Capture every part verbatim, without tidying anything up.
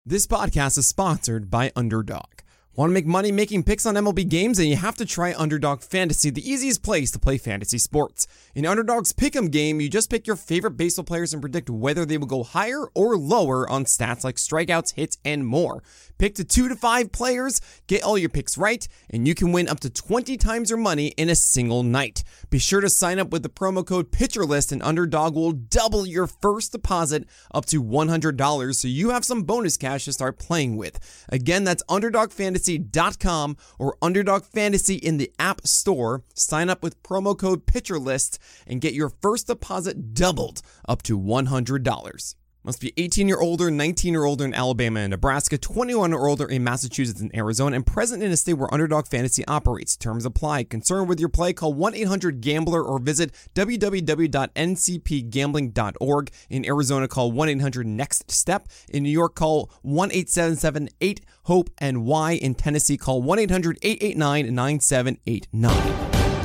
This podcast is sponsored by Underdog. Want to make money making picks on M L B games? And you have to try Underdog Fantasy, the easiest place to play fantasy sports. In Underdog's Pick'em game, you just pick your favorite baseball players and predict whether they will go higher or lower on stats like strikeouts, hits, and more. Pick to two to five players, get all your picks right, and you can win up to twenty times your money in a single night. Be sure to sign up with the promo code PitcherList, and Underdog will double your first deposit up to one hundred dollars, so you have some bonus cash to start playing with. Again, that's underdog fantasy dot com or Underdog Fantasy in the App Store. Sign up with promo code PitcherList and get your first deposit doubled up to one hundred dollars. Must be eighteen or older, nineteen or older in Alabama and Nebraska, twenty-one or older in Massachusetts and Arizona, and present in a state where Underdog Fantasy operates. Terms apply. Concerned with your play? Call one eight hundred gambler or visit w w w dot n c p gambling dot org. In Arizona, call one eight hundred next step. In New York, call one eight seven seven eight hope N Y. In Tennessee, call one eight hundred eight eight nine nine seven eight nine.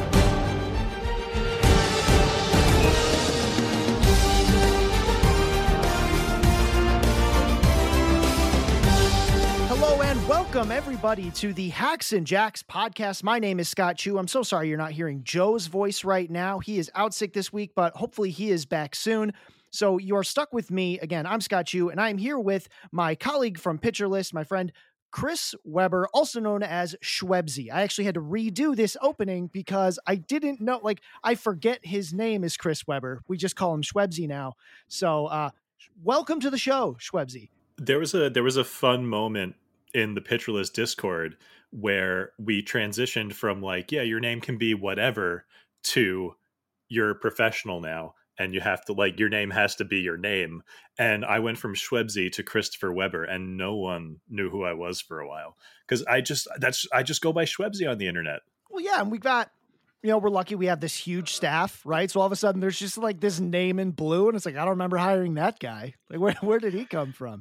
Welcome, everybody, to the Hacks and Jacks podcast. My name is Scott Chu. I'm so sorry you're not hearing Joe's voice right now. He is out sick this week, but hopefully he is back soon. So you are stuck with me. Again, I'm Scott Chu, and I am here with my colleague from Pitcher List, my friend Chris Weber, also known as Schwebzy. I actually had to redo this opening because I didn't know, like, I forget his name is Chris Weber. We just call him Schwebzy now. So uh, welcome to the show, Schwebzy. There was a there was a fun moment in the Pitcher List Discord where we transitioned from like, yeah, your name can be whatever to you're professional now. And you have to like, your name has to be your name. And I went from Schwebzy to Christopher Weber and no one knew who I was for a while. Cause I just, that's, I just go by Schwebzy on the internet. Well, yeah. And we got, you know, we're lucky we have this huge staff, right? So all of a sudden there's just like this name in blue and it's like, I don't remember hiring that guy. Like where, where did he come from?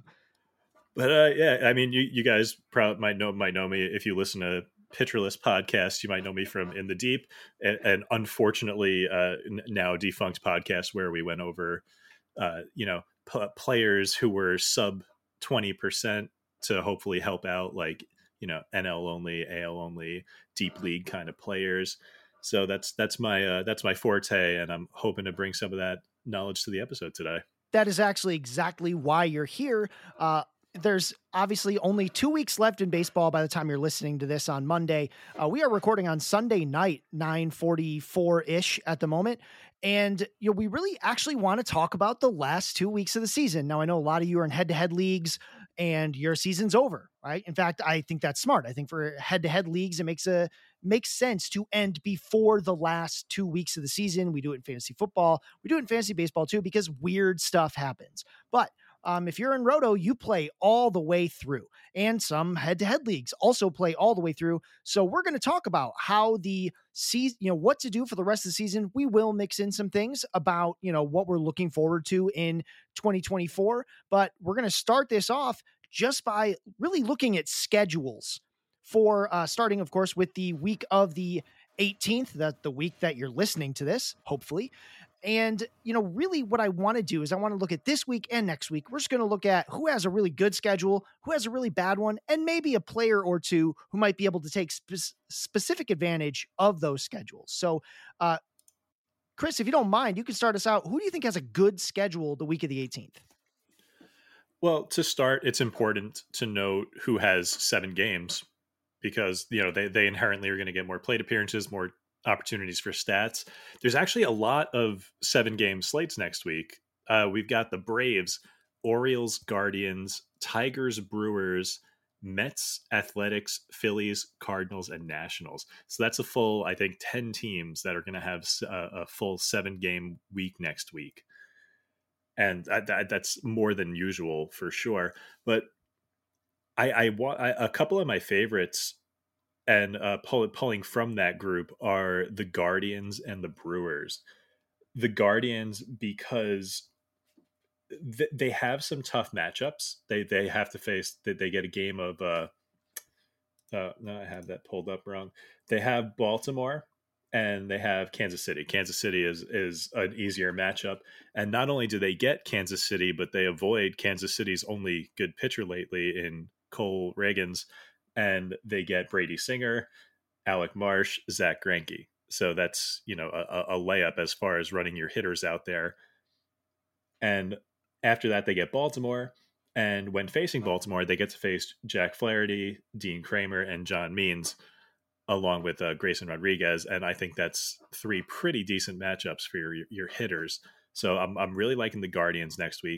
But uh, yeah, I mean, you, you guys probably might know might know me if you listen to Pitcher List podcast. You might know me from In the Deep, and, and unfortunately uh, now defunct podcast where we went over, uh, you know, p- players who were sub twenty percent to hopefully help out, like you know, N L only, A L only, deep league kind of players. So that's that's my uh, that's my forte, and I'm hoping to bring some of that knowledge to the episode today. That is actually exactly why you're here. Uh, There's obviously only two weeks left in baseball by the time you're listening to this on Monday. Uh, we are recording on Sunday night, nine forty-four-ish at the moment. And you know, we really actually want to talk about the last two weeks of the season. Now, I know a lot of you are in head-to-head leagues and your season's over, right? In fact, I think that's smart. I think for head-to-head leagues, it makes a makes sense to end before the last two weeks of the season. We do it in fantasy football. We do it in fantasy baseball too, because weird stuff happens. But Um, if you're in Roto, you play all the way through, and some head-to-head leagues also play all the way through. So we're going to talk about how the season, you know, what to do for the rest of the season. We will mix in some things about, you know, what we're looking forward to in twenty twenty-four, but we're going to start this off just by really looking at schedules for uh, starting, of course, with the week of the eighteenth, that the week that you're listening to this, hopefully. And, you know, really what I want to do is I want to look at this week and next week. We're just going to look at who has a really good schedule, who has a really bad one, and maybe a player or two who might be able to take spe- specific advantage of those schedules. So, uh, Chris, if you don't mind, you can start us out. Who do you think has a good schedule the week of the eighteenth? Well, to start, it's important to note who has seven games because, you know, they, they inherently are going to get more plate appearances, more opportunities for stats. There's actually a lot of seven game slates next week. Uh, we've got the Braves, Orioles, Guardians, Tigers, Brewers, Mets, Athletics, Phillies, Cardinals, and Nationals. So that's a full, I think, ten teams that are going to have a, a full seven game week next week. And I, I, that's more than usual for sure. But I, I want a couple of my favorites and uh, pull, pulling from that group are the Guardians and the Brewers. The Guardians, because th- they have some tough matchups. They they have to face that they get a game of. Uh, uh, no, I have that pulled up wrong. They have Baltimore and they have Kansas City. Kansas City is is an easier matchup. And not only do they get Kansas City, but they avoid Kansas City's only good pitcher lately in Cole Reagans, and they get Brady Singer, Alec Marsh, Zach Greinke. So that's, you know, a, a layup as far as running your hitters out there. And after that, they get Baltimore. And when facing Baltimore, they get to face Jack Flaherty, Dean Kramer, and John Means, along with uh, Grayson Rodriguez. And I think that's three pretty decent matchups for your, your hitters. So I'm, I'm really liking the Guardians next week.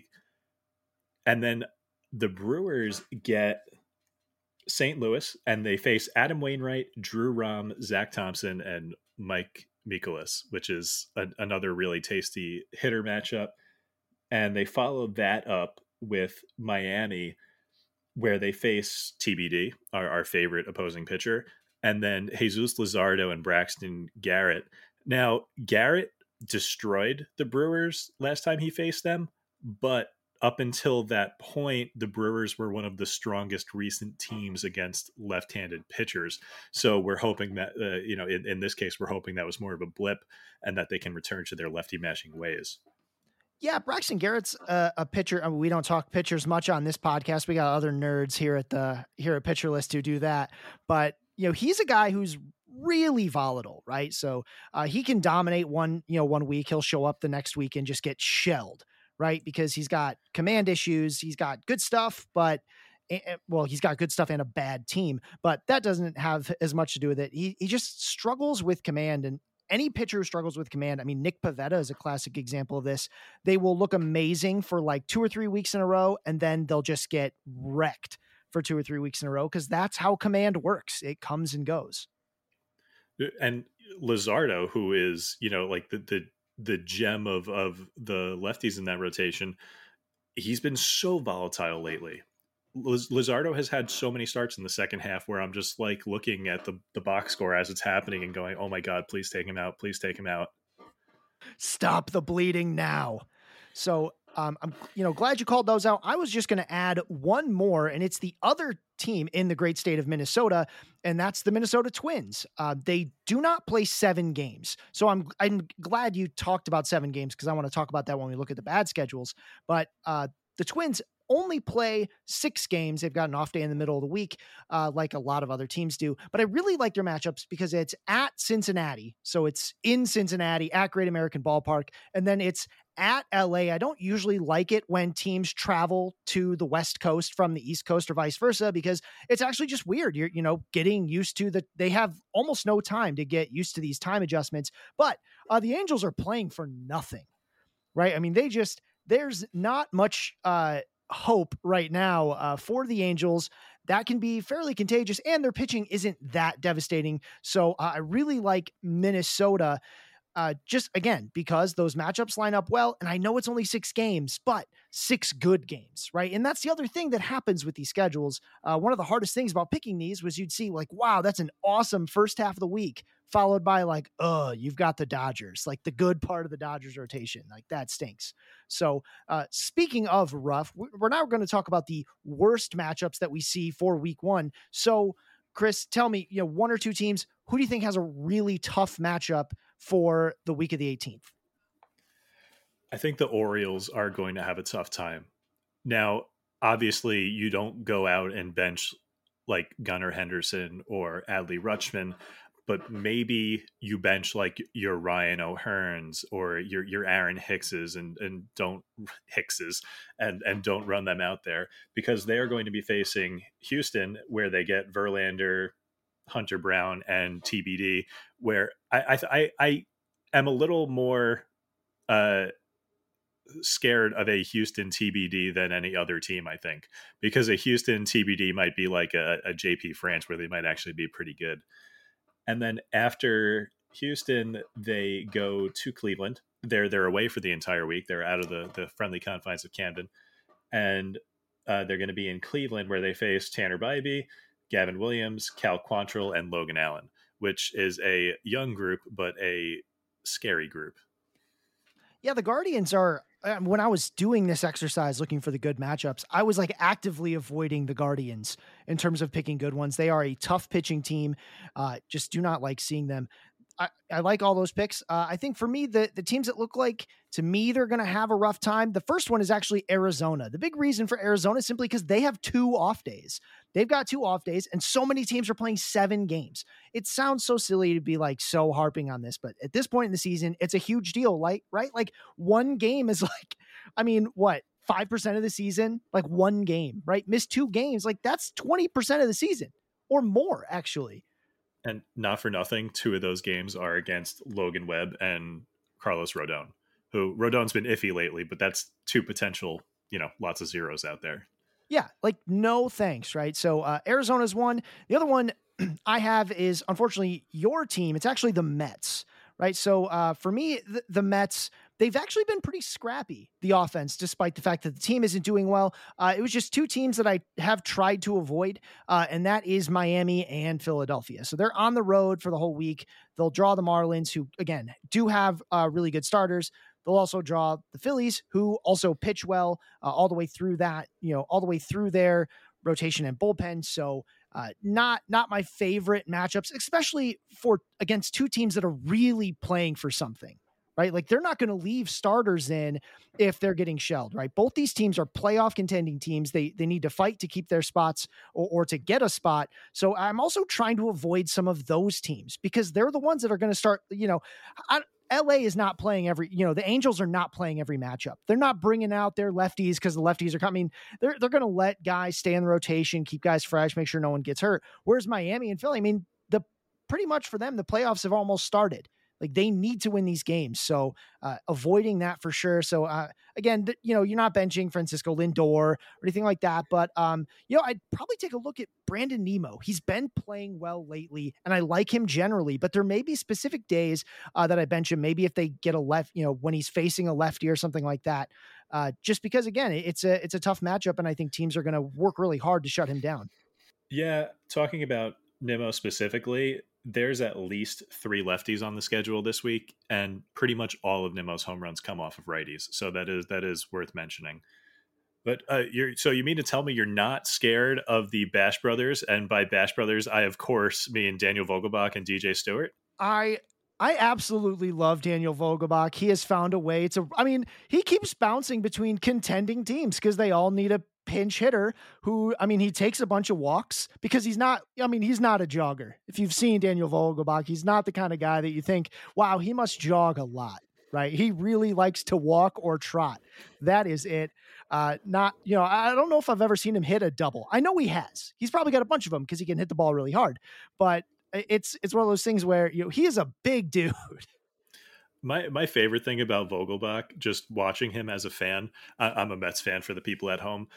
And then the Brewers get Saint Louis, and they face Adam Wainwright, Drew Rom, Zach Thompson, and Mike Mikolas, which is a, another really tasty hitter matchup. And they follow that up with Miami, where they face T B D, our, our favorite opposing pitcher, and then Jesus Luzardo and Braxton Garrett. Now, Garrett destroyed the Brewers last time he faced them, but up until that point, the Brewers were one of the strongest recent teams against left-handed pitchers. So we're hoping that, uh, you know, in, in this case, we're hoping that was more of a blip and that they can return to their lefty mashing ways. Yeah, Braxton Garrett's a, a pitcher. I mean, we don't talk pitchers much on this podcast. We got other nerds here at the here at Pitcher List who do that. But you know, he's a guy who's really volatile, right? So uh, he can dominate one, you know, one week. He'll show up the next week and just get shelled, right? Because he's got command issues. He's got good stuff, but well, he's got good stuff and a bad team. But that doesn't have as much to do with it. He he just struggles with command, and any pitcher who struggles with command, I mean, Nick Pivetta is a classic example of this. They will look amazing for like two or three weeks in a row, and then they'll just get wrecked for two or three weeks in a row, because that's how command works. It comes and goes. And Luzardo, who is, you know, like the the the gem of of the lefties in that rotation, he's been so volatile lately. Luzardo has had so many starts in the second half where I'm just like looking at the, the box score as it's happening and going, oh my God, please take him out. Please take him out. Stop the bleeding now. So um, I'm, you know, glad you called those out. I was just going to add one more, and it's the other team in the great state of Minnesota, and that's the Minnesota Twins. Uh, they do not play seven games. So I'm, I'm glad you talked about seven games, because I want to talk about that when we look at the bad schedules. But uh, the Twins only play six games. They've got an off day in the middle of the week, uh, like a lot of other teams do. But I really like their matchups because it's at Cincinnati. So it's in Cincinnati at Great American Ballpark. And then it's at L A. I don't usually like it when teams travel to the West Coast from the East Coast or vice versa, because it's actually just weird. You're, you know, getting used to the, they have almost no time to get used to these time adjustments, but uh, the Angels are playing for nothing, right? I mean, they just, there's not much, uh, hope right now uh, for the Angels. That can be fairly contagious, and their pitching isn't that devastating. So uh, I really like Minnesota uh, just again, because those matchups line up well. And I know it's only six games, but six good games, right? And that's the other thing that happens with these schedules. Uh, one of the hardest things about picking these was you'd see like, wow, that's an awesome first half of the week, followed by like, oh, you've got the Dodgers, like the good part of the Dodgers rotation. Like that stinks. So uh, speaking of rough, we're now going to talk about the worst matchups that we see for week one. So Chris, tell me, you know, one or two teams, who do you think has a really tough matchup for the week of the eighteenth? I think the Orioles are going to have a tough time. Now, obviously, you don't go out and bench like Gunnar Henderson or Adley Rutschman, but maybe you bench like your Ryan O'Hearns or your your Aaron Hickses and and don't Hickses and and don't run them out there, because they are going to be facing Houston, where they get Verlander, Hunter Brown, and T B D, where I I I am a little more uh scared of a Houston T B D than any other team, I think, because a Houston T B D might be like a, a J P France, where they might actually be pretty good. And then after Houston, they go to Cleveland. They're they're away for the entire week. They're out of the, the friendly confines of Camden. And uh, they're going to be in Cleveland, where they face Tanner Bybee, Gavin Williams, Cal Quantrill, and Logan Allen, which is a young group, but a scary group. Yeah, the Guardians are, when I was doing this exercise looking for the good matchups, I was like actively avoiding the Guardians in terms of picking good ones. They are a tough pitching team. Uh, just do not like seeing them. I, I like all those picks. Uh, I think for me, the, the teams that look like, to me, they're going to have a rough time. The first one is actually Arizona. The big reason for Arizona is simply because they have two off days. They've got two off days, and so many teams are playing seven games. It sounds so silly to be like so harping on this, but at this point in the season, it's a huge deal, like, right? Like one game is like, I mean, what? five percent of the season, like one game, right? Miss two games. Like that's twenty percent of the season or more, actually. And not for nothing, two of those games are against Logan Webb and Carlos Rodon, who Rodon's been iffy lately, but that's two potential, you know, lots of zeros out there. Yeah. Like no thanks. Right. So uh, Arizona's one. The other one I have is unfortunately your team. It's actually the Mets. Right. So uh, for me, the, the Mets, they've actually been pretty scrappy, the offense, despite the fact that the team isn't doing well. Uh, it was just two teams that I have tried to avoid, uh, and that is Miami and Philadelphia. So they're on the road for the whole week. They'll draw the Marlins, who, again, do have uh, really good starters. They'll also draw the Phillies, who also pitch well uh, all the way through that, you know, all the way through their rotation and bullpen. So uh, not not my favorite matchups, especially for against two teams that are really playing for something. Right? Like they're not going to leave starters in if they're getting shelled, right? Both these teams are playoff contending teams. They they need to fight to keep their spots or, or to get a spot. So I'm also trying to avoid some of those teams because they're the ones that are going to start, you know, I, L A is not playing every, you know, the Angels are not playing every matchup. They're not bringing out their lefties because the lefties are coming. They're, they're going to let guys stay in the rotation, keep guys fresh, make sure no one gets hurt. Whereas Miami and Philly, I mean, the pretty much for them, the playoffs have almost started. Like they need to win these games. So uh, avoiding that for sure. So uh, again, th- you know, you're not benching Francisco Lindor or anything like that, but um, you know, I'd probably take a look at Brandon Nimmo. He's been playing well lately and I like him generally, but there may be specific days uh, that I bench him. Maybe if they get a left, you know, when he's facing a lefty or something like that, uh, just because again, it's a, it's a tough matchup. And I think teams are going to work really hard to shut him down. Yeah. Talking about Nimmo specifically, there's at least three lefties on the schedule this week, and pretty much all of Nimmo's home runs come off of righties. So that is that is worth mentioning. But uh, you're so you mean to tell me you're not scared of the Bash Brothers? And by Bash Brothers, I of course mean Daniel Vogelbach and D J Stewart. I I absolutely love Daniel Vogelbach. He has found a way to. I mean, he keeps bouncing between contending teams because they all need a pinch hitter who, I mean, he takes a bunch of walks because he's not, I mean, he's not a jogger. If you've seen Daniel Vogelbach, he's not the kind of guy that you think, wow, he must jog a lot, right? He really likes to walk or trot. That is it. Uh, not, you know, I don't know if I've ever seen him hit a double. I know he has. He's probably got a bunch of them because he can hit the ball really hard, but it's, it's one of those things where, you know, he is a big dude. My my favorite thing about Vogelbach, just watching him as a fan, I, I'm a Mets fan for the people at home.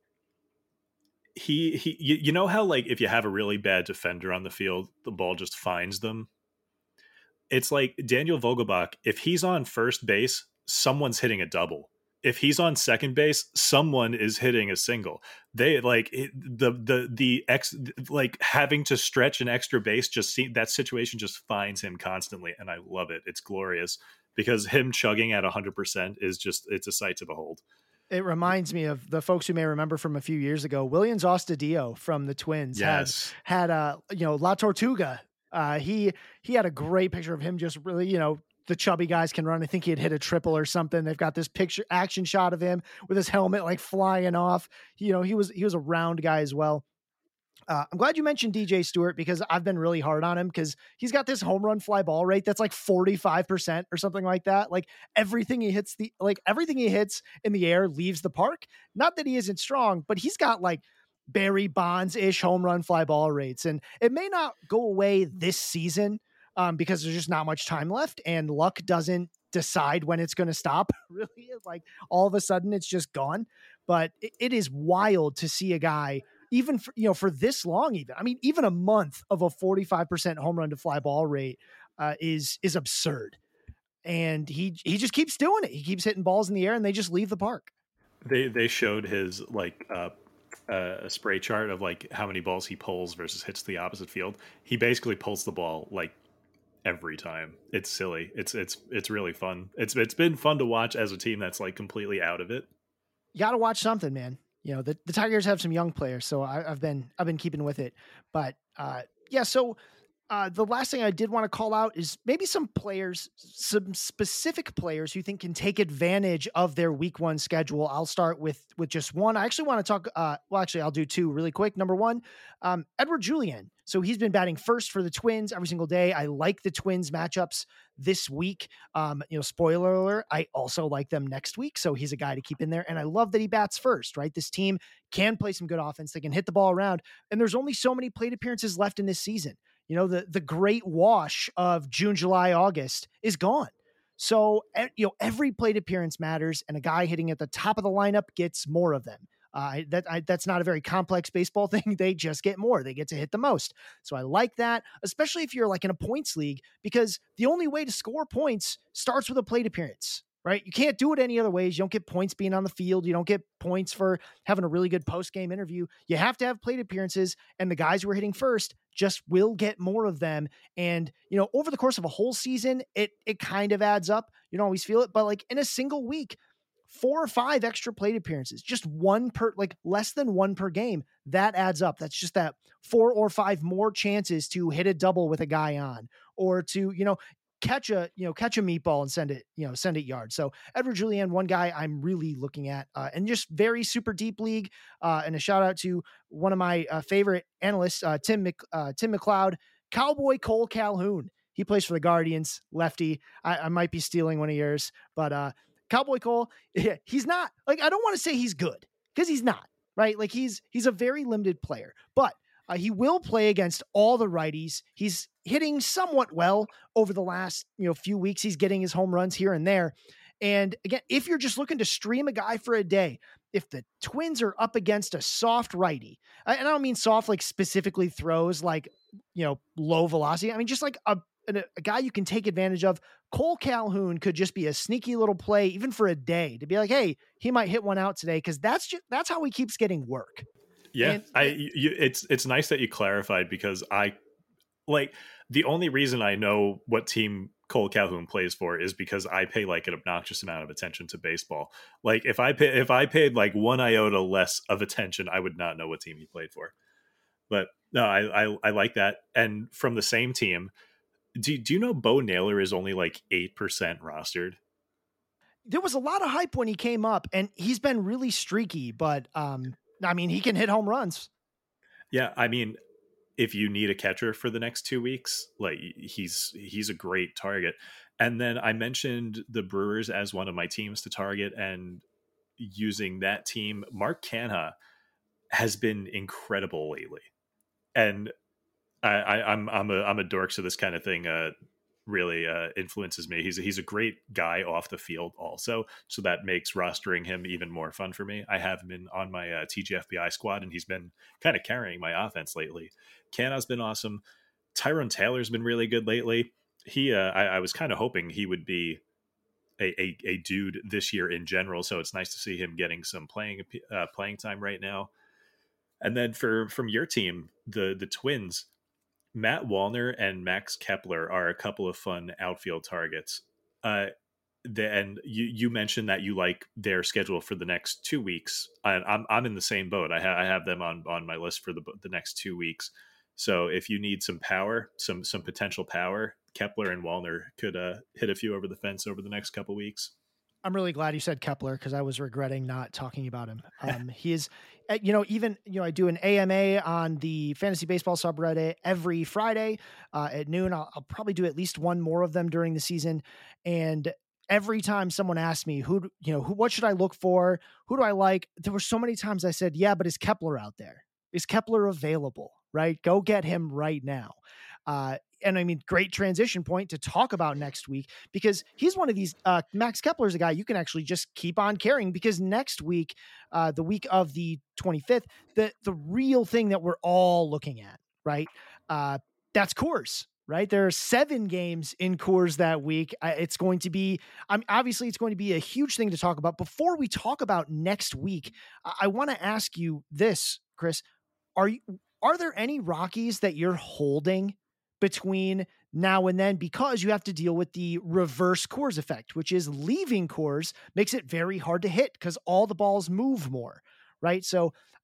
He he, you, you know how like if you have a really bad defender on the field, the ball just finds them. It's like Daniel Vogelbach. If he's on first base, someone's hitting a double. If he's on second base, someone is hitting a single. They like it, the the the ex like having to stretch an extra base. Just see that situation just finds him constantly, and I love it. It's glorious because him chugging at a hundred percent is just it's a sight to behold. It reminds me of the folks who may remember from a few years ago. Williams Astudillo from the Twins yes. had had a you know La Tortuga. Uh, he he had a great picture of him just really you know. The chubby guys can run. I think he had hit a triple or something. They've got this picture action shot of him with his helmet like flying off. You know, he was he was a round guy as well. Uh, I'm glad you mentioned D J Stewart because I've been really hard on him because he's got this home run fly ball rate that's like forty-five percent or something like that. Like everything he hits the like everything he hits in the air leaves the park. Not that he isn't strong, but he's got like Barry Bonds-ish home run fly ball rates. And it may not go away this season. Um, because there's just not much time left and luck doesn't decide when it's going to stop. Really, like all of a sudden it's just gone. But it, it is wild to see a guy even for, you know, for this long, even, I mean, even a month of a forty-five percent home run to fly ball rate uh, is, is absurd. And he, he just keeps doing it. He keeps hitting balls in the air and they just leave the park. They, they showed his like, uh, uh, a spray chart of like how many balls he pulls versus hits the opposite field. He basically pulls the ball like every time. It's silly. It's it's it's really fun. It's it's been fun to watch as a team that's like completely out of it. You got to watch something, man. You know, the, the Tigers have some young players, so I, I've been I've been keeping with it. But uh, yeah, so Uh, the last thing I did want to call out is maybe some players, some specific players who think can take advantage of their week one schedule. I'll start with, with just one. I actually want to talk, uh, well, actually I'll do two really quick. Number one, um, Edouard Julien. So he's been batting first for the Twins every single day. I like the Twins matchups this week. Um, you know, spoiler alert, I also like them next week. So he's a guy to keep in there. And I love that he bats first, right? This team can play some good offense. They can hit the ball around, and there's only so many plate appearances left in this season. You know, the, the great wash of June, July, August is gone. So, you know, every plate appearance matters, and a guy hitting at the top of the lineup gets more of them. Uh, that I, that's not a very complex baseball thing. They just get more. They get to hit the most. So I like that, especially if you're like in a points league, because the only way to score points starts with a plate appearance, right? You can't do it any other ways. You don't get points being on the field. You don't get points for having a really good post-game interview. You have to have plate appearances, and the guys who are hitting first just will get more of them. And, you know, over the course of a whole season, it it kind of adds up. You don't always feel it, but like in a single week, four or five extra plate appearances, just one per, like less than one per game, that adds up. That's just that four or five more chances to hit a double with a guy on, or to, you know, catch a, you know, catch a meatball and send it, you know, send it yard. So Edouard Julien, one guy I'm really looking at, uh, and just very super deep league. Uh, and a shout out to one of my uh, favorite analysts, uh, Tim, Mc, uh, Tim McLeod, Cowboy Cole Calhoun. He plays for the Guardians, lefty. I, I might be stealing one of yours, but uh, Cowboy Cole, he's not like, I don't want to say he's good, because he's not, right? Like he's, he's a very limited player, but uh, he will play against all the righties. He's hitting somewhat well over the last, you know, few weeks. He's getting his home runs here and there. And again, if you're just looking to stream a guy for a day, if the Twins are up against a soft righty, and I don't mean soft, like specifically throws, like, you know, low velocity. I mean, just like a, a, a guy you can take advantage of. Cole Calhoun could just be a sneaky little play, even for a day, to be like, hey, he might hit one out today. Cause that's just, that's how he keeps getting work. Yeah. And, I, you, it's, it's nice that you clarified, because I like the only reason I know what team Cole Calhoun plays for is because I pay like an obnoxious amount of attention to baseball. Like if I pay, if I paid like one iota less of attention, I would not know what team he played for. But no, I, I, I like that. And from the same team, do, do you know Bo Naylor is only like eight percent rostered? There was a lot of hype when he came up, and he's been really streaky, but um, I mean, he can hit home runs. Yeah. I mean, if you need a catcher for the next two weeks, like he's, he's a great target. And then I mentioned the Brewers as one of my teams to target, and using that team, Mark Canha has been incredible lately. And I, I I'm, I'm a, I'm a dork. So this kind of thing uh, really uh, influences me. He's a, he's a great guy off the field also. So that makes rostering him even more fun for me. I have him in on my uh, T G F B I squad, and he's been kind of carrying my offense lately. Canha's been awesome. Tyrone Taylor's been really good lately. He, uh, I, I was kind of hoping he would be a, a, a dude this year in general. So it's nice to see him getting some playing, uh, playing time right now. And then for, from your team, the, the Twins, Matt Wallner and Max Kepler are a couple of fun outfield targets. Uh, the, and you, you mentioned that you like their schedule for the next two weeks. I, I'm, I'm in the same boat. I, ha- I have them on, on my list for the, the next two weeks. So if you need some power, some some potential power, Kepler and Wallner could uh, hit a few over the fence over the next couple weeks. I'm really glad you said Kepler, because I was regretting not talking about him. Um, he is, you know, even, you know, I do an A M A on the Fantasy Baseball subreddit every Friday uh, at noon. I'll, I'll probably do at least one more of them during the season. And every time someone asks me, who, you know, who, what should I look for? Who do I like? There were so many times I said, yeah, but is Kepler out there? Is Kepler available? Right? Go get him right now. Uh, and I mean, great transition point to talk about next week, because he's one of these, uh, Max Kepler's a guy you can actually just keep on carrying, because next week, uh, the week of the twenty-fifth, the, the real thing that we're all looking at, right? Uh, that's Coors, right? There are seven games in Coors that week. Uh, it's going to be, I'm obviously it's going to be a huge thing to talk about. Before we talk about next week, I, I want to ask you this, Chris. Are you, are there any Rockies that you're holding between now and then, because you have to deal with the reverse Coors effect, which is leaving Coors makes it very hard to hit because all the balls move more, right? So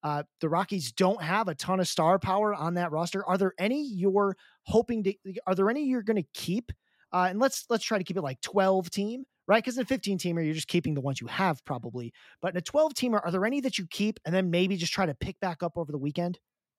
Uh, the Rockies don't have a ton of star power on that roster. Are there any you're hoping to, are there any you're going to keep? Uh, and let's, let's try to keep it like twelve team, right? Because in a fifteen teamer, you're just keeping the ones you have probably, but in a twelve teamer, are there any that you keep and then maybe just try to pick back up over the weekend?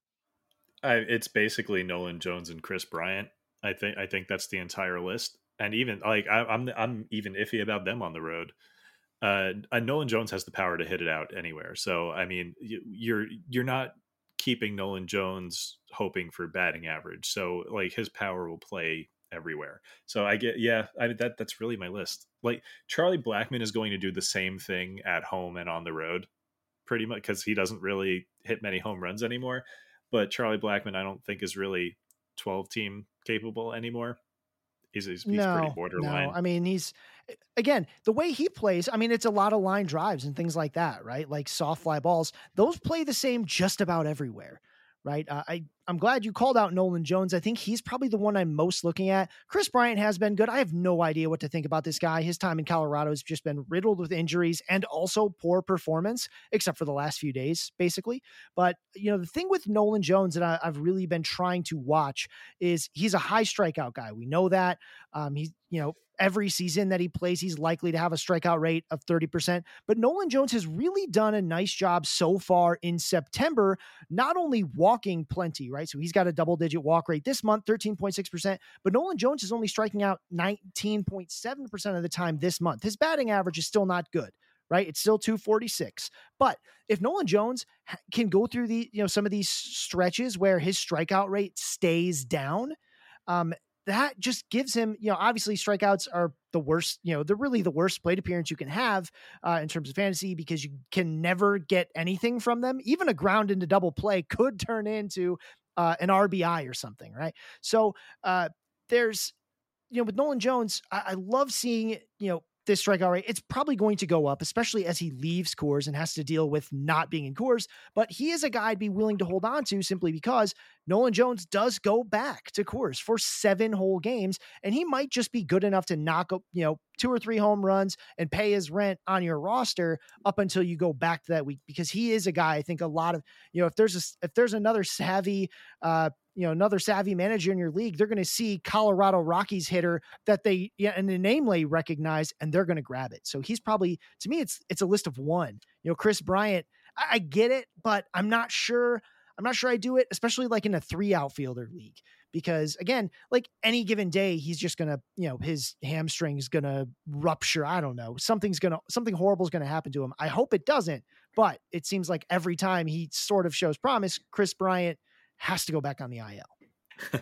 I, it's basically Nolan Jones and Chris Bryant. I think, I think that's the entire list. And even like, I, I'm, I'm even iffy about them on the road. Uh, Nolan Jones has the power to hit it out anywhere. So, I mean, you, you're, you're not keeping Nolan Jones hoping for batting average. So like his power will play everywhere. So I get, yeah, I mean, that that's really my list. Like Charlie Blackmon is going to do the same thing at home and on the road pretty much because he doesn't really hit many home runs anymore. But Charlie Blackmon, I don't think is really twelve team capable anymore. He's, he's, he's no, pretty borderline. No. I mean, he's, again, the way he plays, I mean, it's a lot of line drives and things like that, right? Like soft fly balls, those play the same just about everywhere, right? Uh, I, I'm glad you called out Nolan Jones. I think he's probably the one I'm most looking at. Chris Bryant has been good. I have no idea what to think about this guy. His time in Colorado has just been riddled with injuries and also poor performance, except for the last few days, basically. But, you know, the thing with Nolan Jones that I, I've really been trying to watch is he's a high strikeout guy. We know that. Um, he's, you know, every season that he plays, he's likely to have a strikeout rate of thirty percent. But Nolan Jones has really done a nice job so far in September, not only walking plenty, right? So he's got a double digit walk rate this month, thirteen point six percent, but Nolan Jones is only striking out nineteen point seven percent of the time this month. His batting average is still not good, right? It's still two forty-six. But if Nolan Jones can go through the, you know, some of these stretches where his strikeout rate stays down, um, that just gives him, you know, obviously strikeouts are the worst, you know, they're really the worst plate appearance you can have uh, in terms of fantasy because you can never get anything from them. Even a ground into double play could turn into uh, an R B I or something, right? So uh, there's, you know, with Nolan Jones, I, I love seeing, you know, this strikeout rate. It's probably going to go up, especially as he leaves Coors and has to deal with not being in Coors. But he is a guy I'd be willing to hold on to simply because Nolan Jones does go back to Coors for seven whole games, and he might just be good enough to knock up, you know, two or three home runs and pay his rent on your roster up until you go back to that week, because he is a guy, I think a lot of, you know, if there's a, if there's another savvy, uh, you know, another savvy manager in your league, they're going to see Colorado Rockies hitter that they, yeah, and the namely recognize, and they're going to grab it. So he's probably, to me, it's, it's a list of one. You know, Chris Bryant, I, I get it, but I'm not sure. I'm not sure I do it, especially like in a three outfielder league, because again, like any given day, he's just going to, you know, his hamstring is going to rupture. I don't know. Something's going to, something horrible is going to happen to him. I hope it doesn't, but it seems like every time he sort of shows promise, Chris Bryant has to go back on the I L.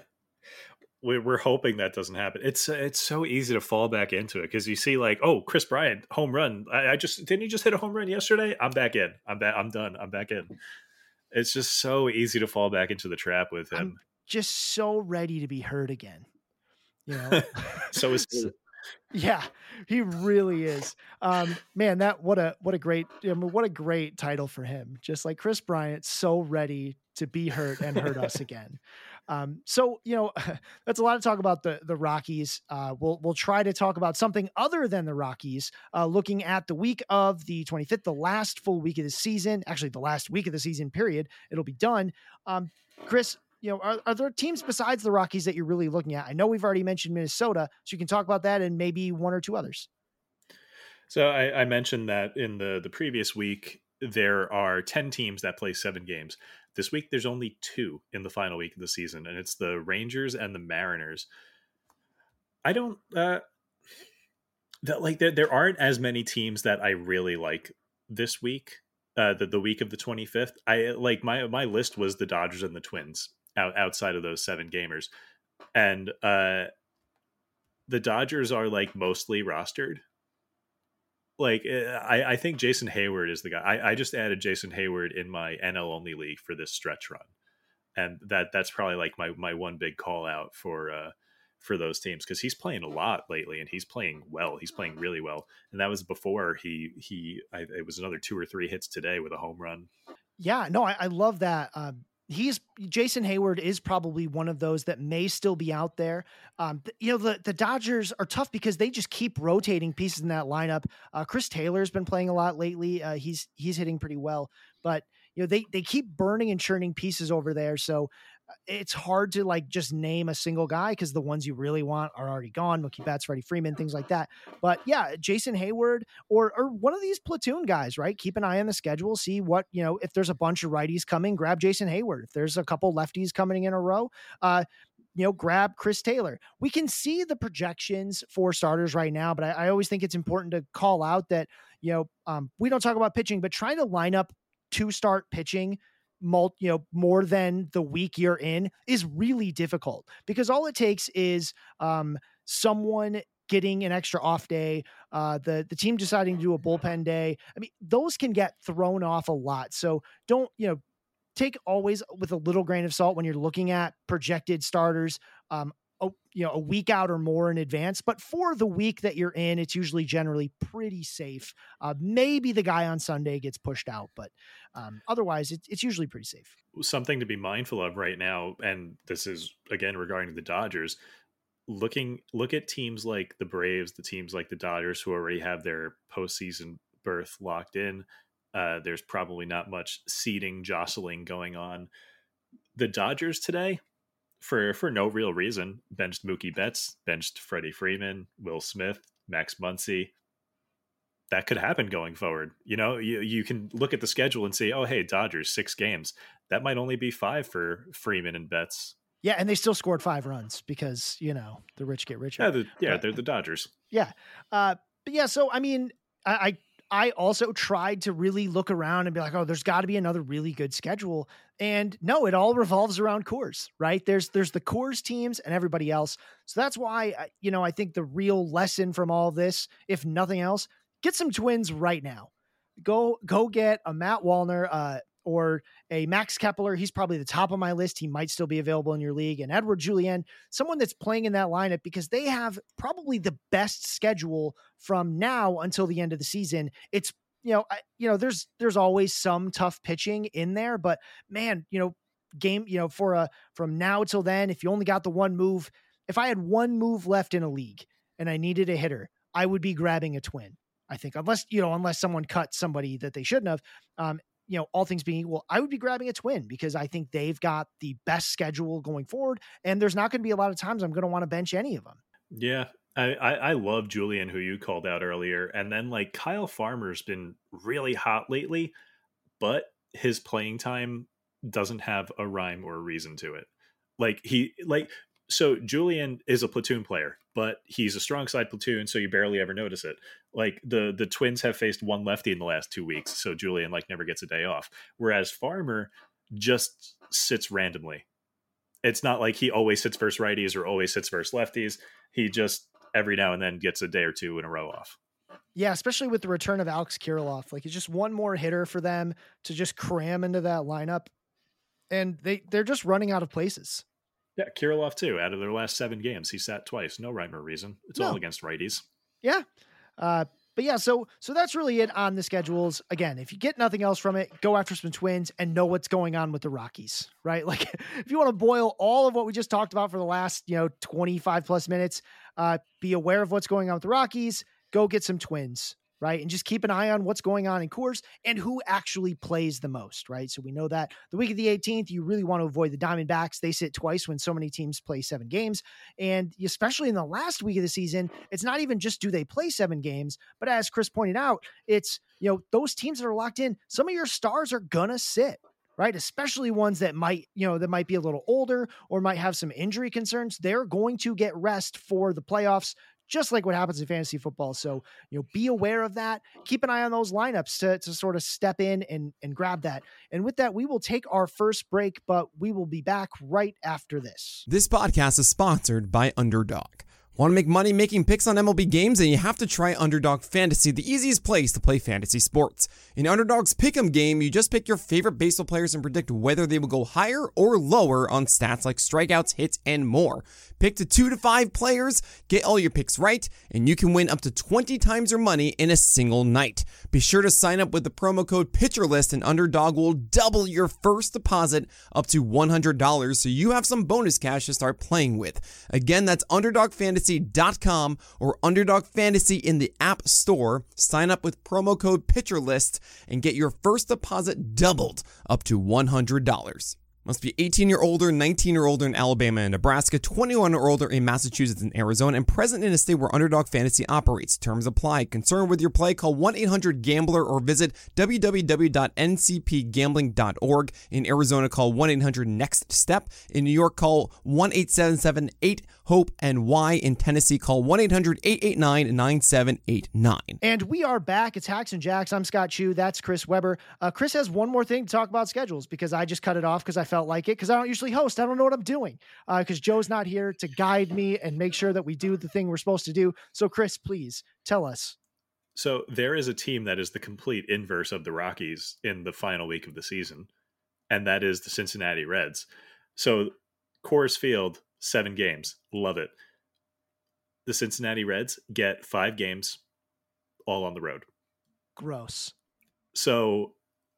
We're hoping that doesn't happen. It's it's so easy to fall back into it because you see like, oh, Chris Bryant home run. I, I just didn't he just hit a home run yesterday? I'm back in. I'm back. I'm done. I'm back in. It's just so easy to fall back into the trap with him. I'm just so ready to be hurt again. You know. So is he. Yeah, he really is. Um, man, that what a what a great I mean, what a great title for him. Just like Chris Bryant, so ready to be hurt and hurt us again. Um, so you know, that's a lot of talk about the the Rockies. Uh, we'll we'll try to talk about something other than the Rockies. Uh, looking at the week of the twenty-fifth, the last full week of the season, actually the last week of the season. Period. It'll be done. Um, Chris. You know, are, are there teams besides the Rockies that you're really looking at? I know we've already mentioned Minnesota, so you can talk about that and maybe one or two others. So I, I mentioned that in the, the previous week, there are ten teams that play seven games. This week, there's only two in the final week of the season, and it's the Rangers and the Mariners. I don't, uh, that like there, there aren't as many teams that I really like this week, uh, the, the week of the twenty-fifth. I like my, my list was the Dodgers and the Twins. Out, outside of those seven gamers, and uh the Dodgers are like mostly rostered. Like I, I think Jason Hayward is the guy. I, I just added Jason Hayward in my N L only league for this stretch run, and that that's probably like my my one big call out for uh for those teams, because he's playing a lot lately and he's playing well. He's playing really well, and that was before he he I, it was another two or three hits today with a home run. Yeah, no, I, I love that. Um, He's Jason Hayward is probably one of those that may still be out there. Um, you know, the, the Dodgers are tough because they just keep rotating pieces in that lineup. Uh, Chris Taylor's been playing a lot lately. Uh, he's, he's hitting pretty well, but you know, they, they keep burning and churning pieces over there. So it's hard to like just name a single guy because the ones you really want are already gone. Mookie Betts, Freddie Freeman, things like that. But yeah, Jason Hayward or, or one of these platoon guys, right? Keep an eye on the schedule, see what, you know, if there's a bunch of righties coming, grab Jason Hayward. If there's a couple lefties coming in a row, uh, you know, grab Chris Taylor. We can see the projections for starters right now, but I, I always think it's important to call out that, you know, um, we don't talk about pitching, but trying to line up to start pitching Mul- you know, more than the week you're in is really difficult because all it takes is um, someone getting an extra off day, uh, the, the team deciding to do a bullpen day. I mean, those can get thrown off a lot. So don't, you know, take always with a little grain of salt when you're looking at projected starters, um, a, you know, a week out or more in advance, but for the week that you're in, it's usually generally pretty safe. Uh, maybe the guy on Sunday gets pushed out, but um, otherwise it, it's usually pretty safe. Something to be mindful of right now, and this is again regarding the Dodgers, looking, look at teams like the Braves, the teams like the Dodgers who already have their postseason berth locked in. Uh, there's probably not much seeding jostling going on. The Dodgers today, for for no real reason, benched Mookie Betts, benched Freddie Freeman, Will Smith, Max Muncy. That could happen going forward. You know, you, you can look at the schedule and say, oh, hey, Dodgers, six games. That might only be five for Freeman and Betts. Yeah, and they still scored five runs because, you know, the rich get richer. Yeah, the, yeah but, they're the Dodgers. Yeah. Uh, but yeah, so, I mean, I... I I also tried to really look around and be like, oh, there's got to be another really good schedule. And no, it all revolves around Coors, right? There's, there's the Coors teams and everybody else. So that's why, you know, I think the real lesson from all this, if nothing else, get some Twins right now. Go, go get a Matt Wallner, uh, or a Max Kepler. He's probably the top of my list. He might still be available in your league. And Edward Julien, someone that's playing in that lineup because they have probably the best schedule from now until the end of the season. It's, you know, I, you know, there's, there's always some tough pitching in there, but man, you know, game, you know, for a, from now till then, if you only got the one move, if I had one move left in a league and I needed a hitter, I would be grabbing a Twin. I think unless, you know, unless someone cut somebody that they shouldn't have, um, you know, all things being equal, I would be grabbing a Twin because I think they've got the best schedule going forward. And there's not going to be a lot of times I'm going to want to bench any of them. Yeah. I, I, I love Julien, who you called out earlier. And then like Kyle Farmer's been really hot lately, but his playing time doesn't have a rhyme or a reason to it. Like he, like, so Julien is a platoon player, but he's a strong side platoon, so you barely ever notice it. Like the the Twins have faced one lefty in the last two weeks, so Julien like never gets a day off. Whereas Farmer just sits randomly. It's not like he always sits versus righties or always sits versus lefties. He just every now and then gets a day or two in a row off. Yeah, especially with the return of Alex Kirilloff. Like it's just one more hitter for them to just cram into that lineup. And they, they're just running out of places. Yeah, Kirilloff too. Out of their last seven games, he sat twice. No rhyme or reason. It's no. all against righties. Yeah. Uh, but yeah, so so that's really it on the schedules. Again, if you get nothing else from it, go after some Twins and know what's going on with the Rockies, right? Like if you want to boil all of what we just talked about for the last, you know, twenty-five plus minutes, uh, be aware of what's going on with the Rockies, go get some Twins, right? And just keep an eye on what's going on in Coors and who actually plays the most, right? So we know that the week of the eighteenth, you really want to avoid the Diamondbacks. They sit twice when so many teams play seven games. And especially in the last week of the season, it's not even just do they play seven games, but as Chris pointed out, it's, you know, those teams that are locked in, some of your stars are gonna sit, right? Especially ones that might, you know, that might be a little older or might have some injury concerns. They're going to get rest for the playoffs, just like what happens in fantasy football. So, you know, be aware of that. Keep an eye on those lineups to, to sort of step in and, and grab that. And with that, we will take our first break, but we will be back right after this. This podcast is sponsored by Underdog. Want to make money making picks on M L B games? And you have to try Underdog Fantasy, the easiest place to play fantasy sports. In Underdog's Pick'em game, you just pick your favorite baseball players and predict whether they will go higher or lower on stats like strikeouts, hits, and more. Pick to two to five players, get all your picks right, and you can win up to twenty times your money in a single night. Be sure to sign up with the promo code PitcherList, and Underdog will double your first deposit up to one hundred dollars, so you have some bonus cash to start playing with. Again, that's Underdog Fantasy fantasy dot com or Underdog Fantasy in the App Store. Sign up with promo code PitcherList and get your first deposit doubled up to one hundred dollars. Must be eighteen or older, nineteen or older in Alabama and Nebraska, twenty-one or older in Massachusetts and Arizona, and present in a state where Underdog Fantasy operates. Terms apply. Concerned with your play? Call one eight hundred gambler or visit w w w dot n c p gambling dot org. In Arizona, call one eight hundred next step. In New York, call one eight seven seven eight hope N Y. In Tennessee, call one eight hundred eight eight nine nine seven eight nine. And we are back. It's Hacks and Jacks. I'm Scott Chu. That's Chris Weber. Uh, Chris has one more thing to talk about schedules because I just cut it off because I felt like it because I don't usually host. I don't know what I'm doing because uh, Joe's not here to guide me and make sure that we do the thing we're supposed to do. So Chris, please tell us. So there is a team that is the complete inverse of the Rockies in the final week of the season, and that is the Cincinnati Reds. So Coors Field, seven games. Love it. The Cincinnati Reds get five games all on the road. Gross. So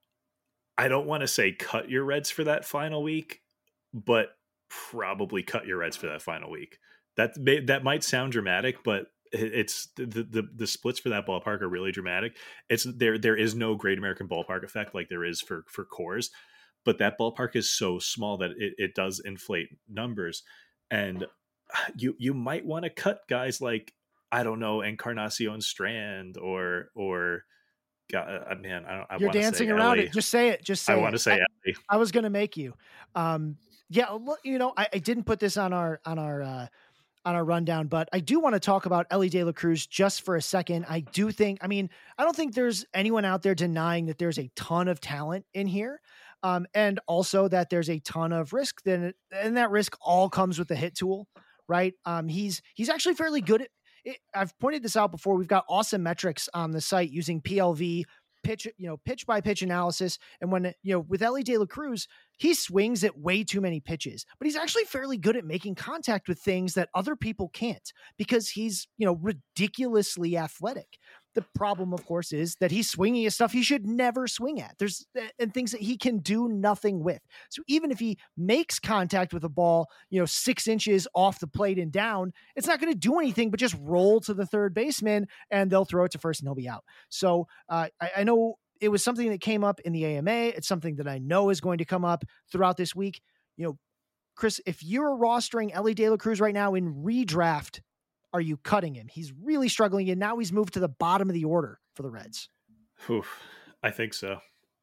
I don't want to say cut your Reds for that final week, but probably cut your Reds for that final week. That that might sound dramatic, but it's the, the the splits for that ballpark are really dramatic. It's there there is no Great American Ballpark effect like there is for for Coors, but that ballpark is so small that it, it does inflate numbers. And you you might want to cut guys like, I don't know, Encarnacion Strand or or God, uh, man, I don't. I You're dancing around Ellie. It. Just say it. Just say I it. want to say I, I was going to make you. Um, yeah, you know, I, I didn't put this on our on our uh, on our rundown, but I do want to talk about Elly De La Cruz just for a second. I do think. I mean, I don't think there's anyone out there denying that there's a ton of talent in here, um, and also that there's a ton of risk. Then, and that risk all comes with the hit tool, right? Um, he's he's actually fairly good at. It, I've pointed this out before. We've got awesome metrics on the site using P L V, pitch, you know, pitch by pitch analysis. And when, you know, with Elly De La Cruz, he swings at way too many pitches, but he's actually fairly good at making contact with things that other people can't because he's, you know, ridiculously athletic. The problem, of course, is that he's swinging at stuff he should never swing at. There's and things that he can do nothing with. So even if he makes contact with a ball, you know, six inches off the plate and down, it's not going to do anything but just roll to the third baseman and they'll throw it to first and he'll be out. So uh, I, I know it was something that came up in the A M A. It's something that I know is going to come up throughout this week. You know, Chris, if you're rostering Elly De La Cruz right now in redraft, are you cutting him? He's really struggling, and now he's moved to the bottom of the order for the Reds. Oof, I think so.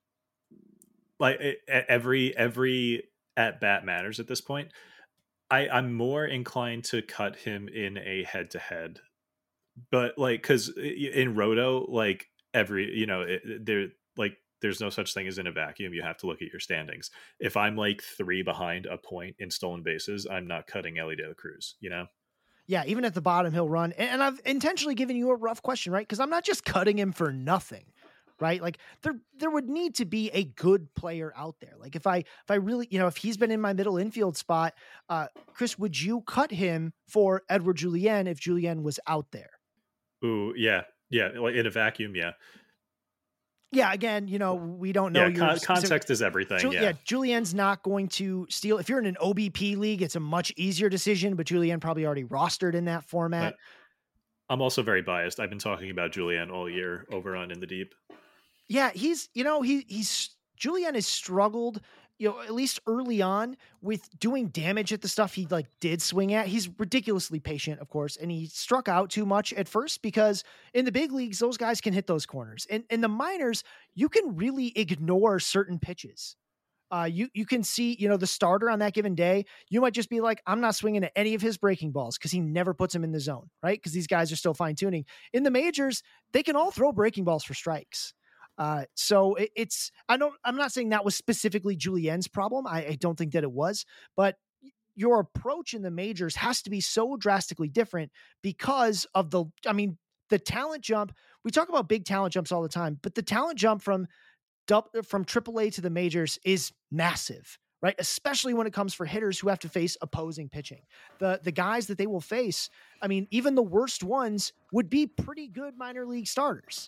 Like it, every every at bat matters at this point. I, I'm more inclined to cut him in a head to head, but like because in Roto, like every you know it, there like there's no such thing as in a vacuum. You have to look at your standings. If I'm like three behind a point in stolen bases, I'm not cutting Elly De La Cruz. You know. Yeah, even at the bottom, he'll run. And I've intentionally given you a rough question, right? Because I'm not just cutting him for nothing, right? Like there, there would need to be a good player out there. Like if I, if I really, you know, if he's been in my middle infield spot, uh, Chris, would you cut him for Edouard Julien if Julien was out there? Ooh, yeah, yeah, like in a vacuum, yeah. Yeah, again, you know, we don't know. Yeah, your con- context so, is everything. Ju- yeah. yeah, Julien's not going to steal. If you're in an O B P league, it's a much easier decision, but Julien probably already rostered in that format. But I'm also very biased. I've been talking about Julien all year over on In the Deep. Yeah, he's, you know, he he's Julien has struggled, you know, at least early on with doing damage at the stuff he like did swing at. He's ridiculously patient, of course, and he struck out too much at first because in the big leagues, those guys can hit those corners. And in the minors, you can really ignore certain pitches. Uh, you you can see, you know, the starter on that given day, you might just be like, I'm not swinging at any of his breaking balls because he never puts them in the zone, right? Because these guys are still fine tuning. In the majors, they can all throw breaking balls for strikes. Uh, so it, it's, I don't, I'm not saying that was specifically Julien's problem. I, I don't think that it was, but your approach in the majors has to be so drastically different because of the, I mean, the talent jump, we talk about big talent jumps all the time, but the talent jump from, from triple A to the majors is massive, right? Especially when it comes for hitters who have to face opposing pitching. The, the guys that they will face, I mean, even the worst ones would be pretty good minor league starters.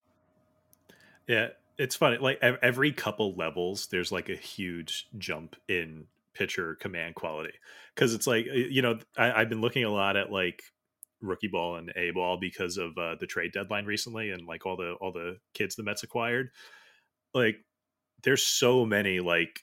Yeah, it's funny. Like every couple levels, there's like a huge jump in pitcher command quality. Because it's like, you know, I, I've been looking a lot at like rookie ball and A ball because of uh, the trade deadline recently and like all the all the kids the Mets acquired. Like there's so many like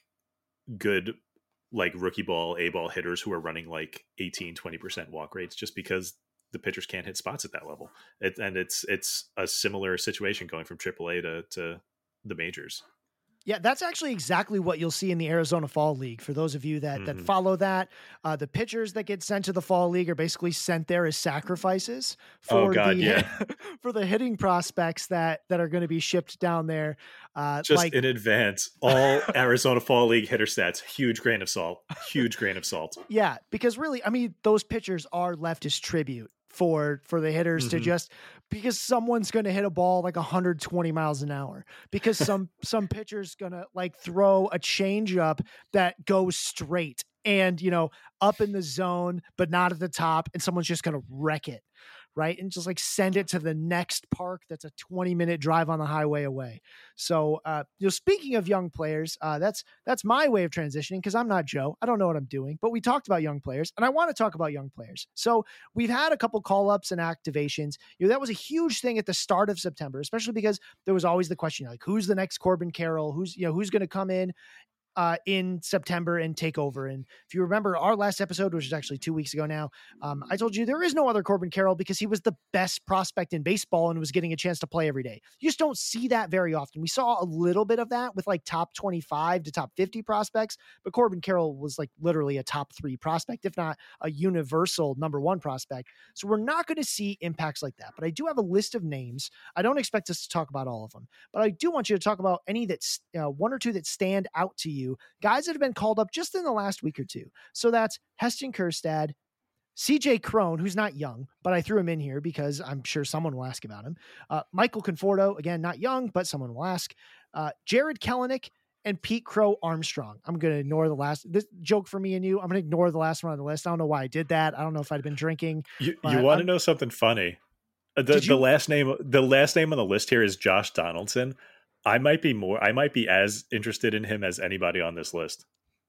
good like rookie ball, A ball hitters who are running like eighteen, twenty percent walk rates just because the pitchers can't hit spots at that level. It, and it's it's a similar situation going from triple A to to the majors. Yeah, that's actually exactly what you'll see in the Arizona Fall League. For those of you that, mm-hmm. that follow that, uh, the pitchers that get sent to the Fall League are basically sent there as sacrifices for oh God, the yeah. for the hitting prospects that that are going to be shipped down there. Uh, Just like, in advance, all Arizona Fall League hitter stats, huge grain of salt, huge grain of salt. Yeah, because really, I mean, those pitchers are left as tribute for for the hitters mm-hmm. to just because someone's going to hit a ball like one hundred twenty miles an hour because some some pitcher's going to like throw a changeup that goes straight and, you know, up in the zone but not at the top, and someone's just going to wreck it, right? And just like send it to the next park that's a twenty minute drive on the highway away. So, uh, you know, speaking of young players, uh, that's that's my way of transitioning because I'm not Joe. I don't know what I'm doing, but we talked about young players, and I want to talk about young players. So we've had a couple call-ups and activations. You know, that was a huge thing at the start of September, especially because there was always the question, like, who's the next Corbin Carroll? Who's, you know, who's going to come in uh, in September and take over? And if you remember our last episode, which is actually two weeks ago now, um, I told you there is no other Corbin Carroll because he was the best prospect in baseball and was getting a chance to play every day. You just don't see that very often. We saw a little bit of that with like top twenty-five to top fifty prospects, but Corbin Carroll was like literally a top three prospect, if not a universal number one prospect. So we're not going to see impacts like that, but I do have a list of names. I don't expect us to talk about all of them, but I do want you to talk about any that's uh, one or two that stand out to you. Guys that have been called up just in the last week or two. So that's Heston Kjerstad, C J Cron, who's not young, but I threw him in here because I'm sure someone will ask about him. Uh, Michael Conforto, again, not young, but someone will ask. Uh, Jared Kelenic and Pete Crow Armstrong. I'm going to ignore the last this joke for me and you. I'm going to ignore the last one on the list. I don't know why I did that. I don't know if I'd been drinking. You, you want to know something funny? The, the last name, the last name on the list here is Josh Donaldson. I might be more, I might be as interested in him as anybody on this list.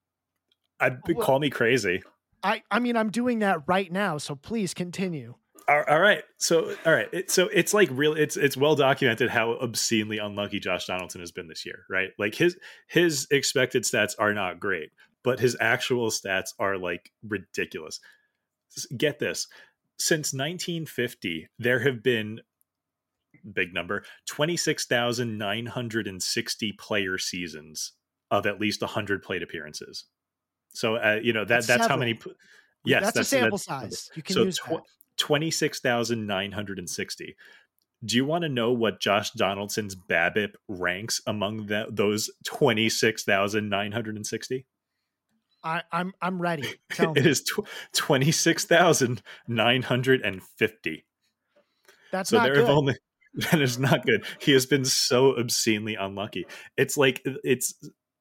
I well, call me crazy. I, I mean, I'm doing that right now. So please continue. All, all right. So, all right. It, so it's like real, it's, it's well documented how obscenely unlucky Josh Donaldson has been this year, right? Like his, his expected stats are not great, but his actual stats are like ridiculous. Get this. Since nineteen fifty, there have been, big number, twenty-six thousand nine hundred sixty player seasons of at least one hundred plate appearances. So, uh, you know, that that's, that's how many. Yes, that's, that's a sample that's, size. You can so use tw- twenty-six thousand nine hundred sixty. Do you want to know what Josh Donaldson's BABIP ranks among the, those twenty-six thousand nine hundred sixty? I, I'm I'm ready. Tell it me. is tw- twenty-six thousand nine hundred fifty. That's so not there good. have only that is not good. He has been so obscenely unlucky. It's like it's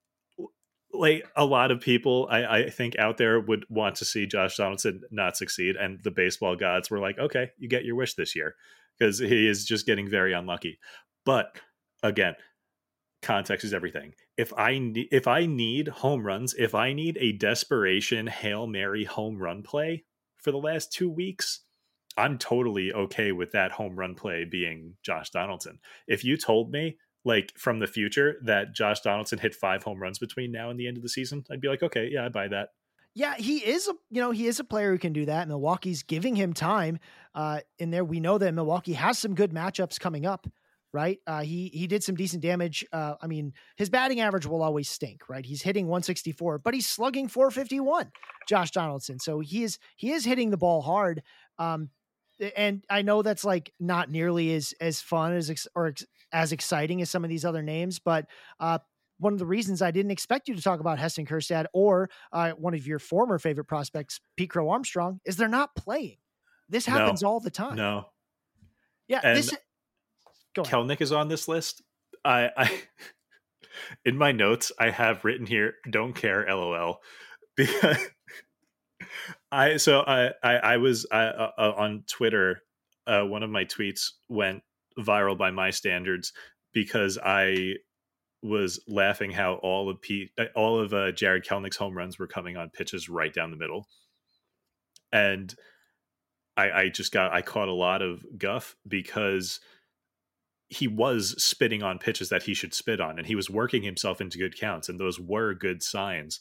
like a lot of people I, I think out there would want to see Josh Donaldson not succeed, and the baseball gods were like, okay, you get your wish this year, because he is just getting very unlucky. But again, context is everything. If I need, if I need home runs, if I need a desperation Hail Mary home run play for the last two weeks, I'm totally okay with that home run play being Josh Donaldson. If you told me like from the future that Josh Donaldson hit five home runs between now and the end of the season, I'd be like, okay, yeah, I buy that. Yeah, he is a you know he is a player who can do that. Milwaukee's giving him time uh, in there. We know that Milwaukee has some good matchups coming up. Right. Uh, he, he did some decent damage. Uh, I mean, his batting average will always stink, right? He's hitting one sixty-four, but he's slugging four fifty-one, Josh Donaldson. So he is, he is hitting the ball hard. Um, and I know that's like not nearly as, as fun as, ex- or ex- as exciting as some of these other names, but, uh, one of the reasons I didn't expect you to talk about Heston Kjerstad or, uh, one of your former favorite prospects, Pete Crow Armstrong, is they're not playing. This happens no, all the time. No. Yeah. And this, Kelenic is on this list. I, I in my notes I have written here, don't care, lol, because I so I I, I was I, uh, on Twitter. Uh, one of my tweets went viral by my standards because I was laughing how all of Pete, all of uh, Jared Kelenic's home runs were coming on pitches right down the middle, and I, I just got I caught a lot of guff because he was spitting on pitches that he should spit on, and he was working himself into good counts, and those were good signs.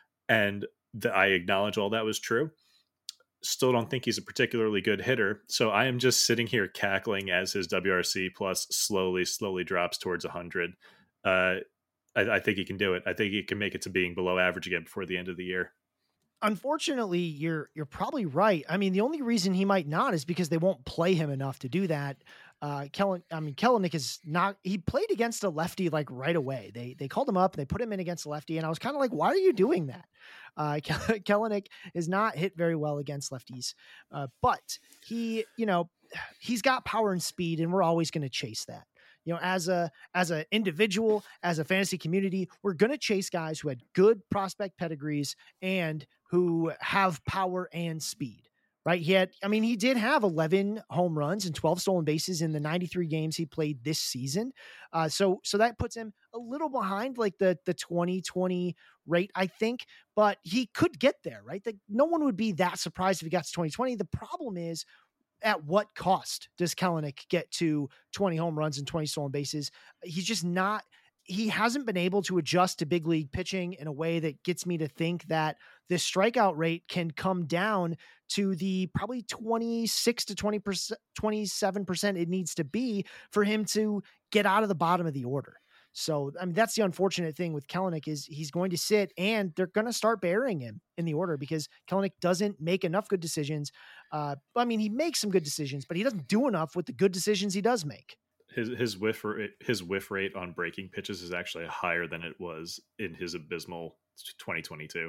And the, I acknowledge all that was true. Still don't think he's a particularly good hitter. So I am just sitting here cackling as his W R C plus slowly, slowly drops towards one hundred. Uh, I, I think he can do it. I think he can make it to being below average again before the end of the year. Unfortunately, you're you're probably right. I mean, the only reason he might not is because they won't play him enough to do that. Uh, Kellen, I mean, Kelenic is not. He played against a lefty like right away. They they called him up and they put him in against a lefty, and I was kind of like, why are you doing that? Uh, Kelenic is not hit very well against lefties, uh, but he, you know, he's got power and speed, and we're always going to chase that. You know, as a as an individual, as a fantasy community, we're going to chase guys who had good prospect pedigrees and who have power and speed, right? He had, I mean, he did have eleven home runs and twelve stolen bases in the ninety-three games he played this season. Uh, so, so that puts him a little behind like the, the twenty twenty rate, I think, but he could get there, right? Like no one would be that surprised if he got to twenty twenty. The problem is, at what cost does Kelenic get to twenty home runs and twenty stolen bases? He's just not, he hasn't been able to adjust to big league pitching in a way that gets me to think that this strikeout rate can come down to the probably twenty-six to twenty percent, twenty-seven percent it needs to be for him to get out of the bottom of the order. So, I mean, that's the unfortunate thing with Kelenic is he's going to sit and they're going to start burying him in the order because Kelenic doesn't make enough good decisions. Uh, I mean, he makes some good decisions, but he doesn't do enough with the good decisions he does make. His his whiff rate, his whiff rate on breaking pitches is actually higher than it was in his abysmal twenty twenty-two.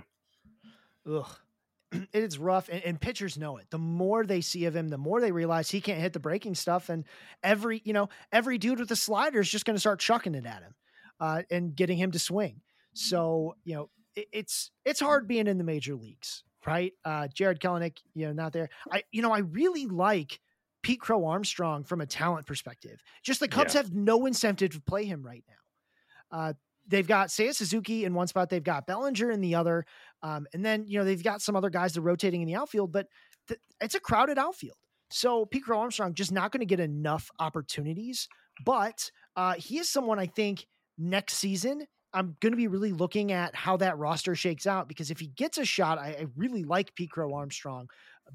Ugh. It is rough, and, and pitchers know it. The more they see of him, the more they realize he can't hit the breaking stuff. And every, you know, every dude with a slider is just going to start chucking it at him uh, and getting him to swing. So, you know, it, it's, it's hard being in the major leagues, right? Uh, Jared Kelenic, you know, not there. I, you know, I really like Pete Crow Armstrong from a talent perspective. Just the Cubs yeah. have no incentive to play him right now. Uh, They've got Seiya Suzuki in one spot. They've got Bellinger in the other. Um, and then, you know, they've got some other guys that are rotating in the outfield, but th- it's a crowded outfield. So Pete Crow Armstrong just not going to get enough opportunities, but uh, he is someone I think next season, I'm going to be really looking at how that roster shakes out, because if he gets a shot, I, I really like Pete Crow Armstrong,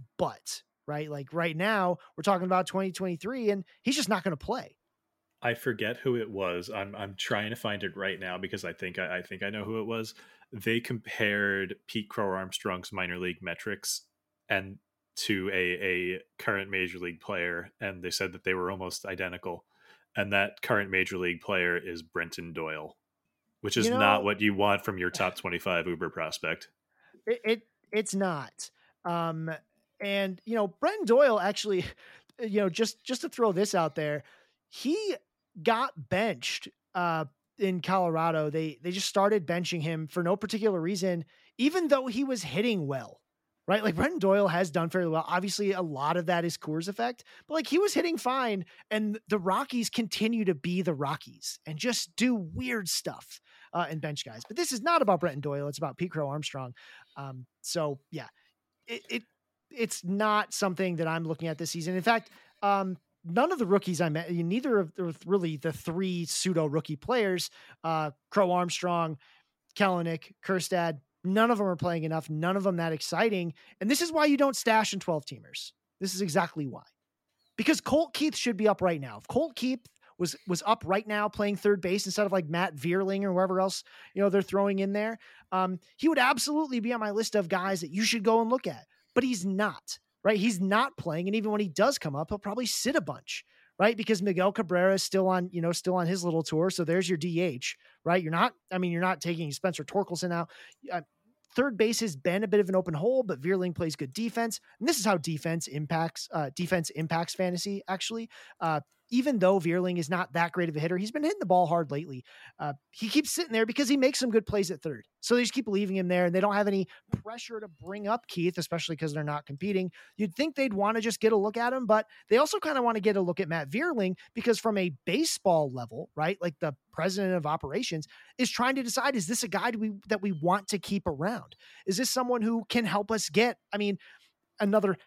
but right. Like right now we're talking about twenty twenty-three and he's just not going to play. I forget who it was. I'm I'm trying to find it right now because I think I, I think I know who it was. They compared Pete Crow Armstrong's minor league metrics and to a, a current major league player, and they said that they were almost identical. And that current major league player is Brenton Doyle, which is you know, not what you want from your top twenty-five Uber prospect. It, it it's not. Um, and you know, Brenton Doyle actually, you know, just just to throw this out there, he got benched uh, in Colorado. They they just started benching him for no particular reason, even though he was hitting well, right? Like Brenton Doyle has done fairly well. Obviously, a lot of that is Coors effect, but like he was hitting fine, and the Rockies continue to be the Rockies and just do weird stuff uh, and bench guys. But this is not about Brenton Doyle. It's about Pete Crow Armstrong. Um, so yeah, it, it it's not something that I'm looking at this season. In fact, um, none of the rookies I met, neither of the, really the three pseudo rookie players, uh, Crow Armstrong, Kelenic, Kjerstad, none of them are playing enough. None of them that exciting. And this is why you don't stash in twelve teamers. This is exactly why, because Colt Keith should be up right now. If Colt Keith was, was up right now playing third base instead of like Matt Vierling or wherever else, you know, they're throwing in there, um, he would absolutely be on my list of guys that you should go and look at, but he's not. Right. He's not playing. And even when he does come up, he'll probably sit a bunch, right? Because Miguel Cabrera is still on, you know, still on his little tour. So there's your D H, right? You're not, I mean, you're not taking Spencer Torkelson out. Uh, third base has been a bit of an open hole, but Vierling plays good defense. And this is how defense impacts, uh, defense impacts fantasy. Actually, uh, even though Vierling is not that great of a hitter, he's been hitting the ball hard lately. Uh, he keeps sitting there because he makes some good plays at third. So they just keep leaving him there, and they don't have any pressure to bring up Keith, especially because they're not competing. You'd think they'd want to just get a look at him, but they also kind of want to get a look at Matt Vierling because from a baseball level, right, like the president of operations is trying to decide, is this a guy we, that we want to keep around? Is this someone who can help us get, I mean, another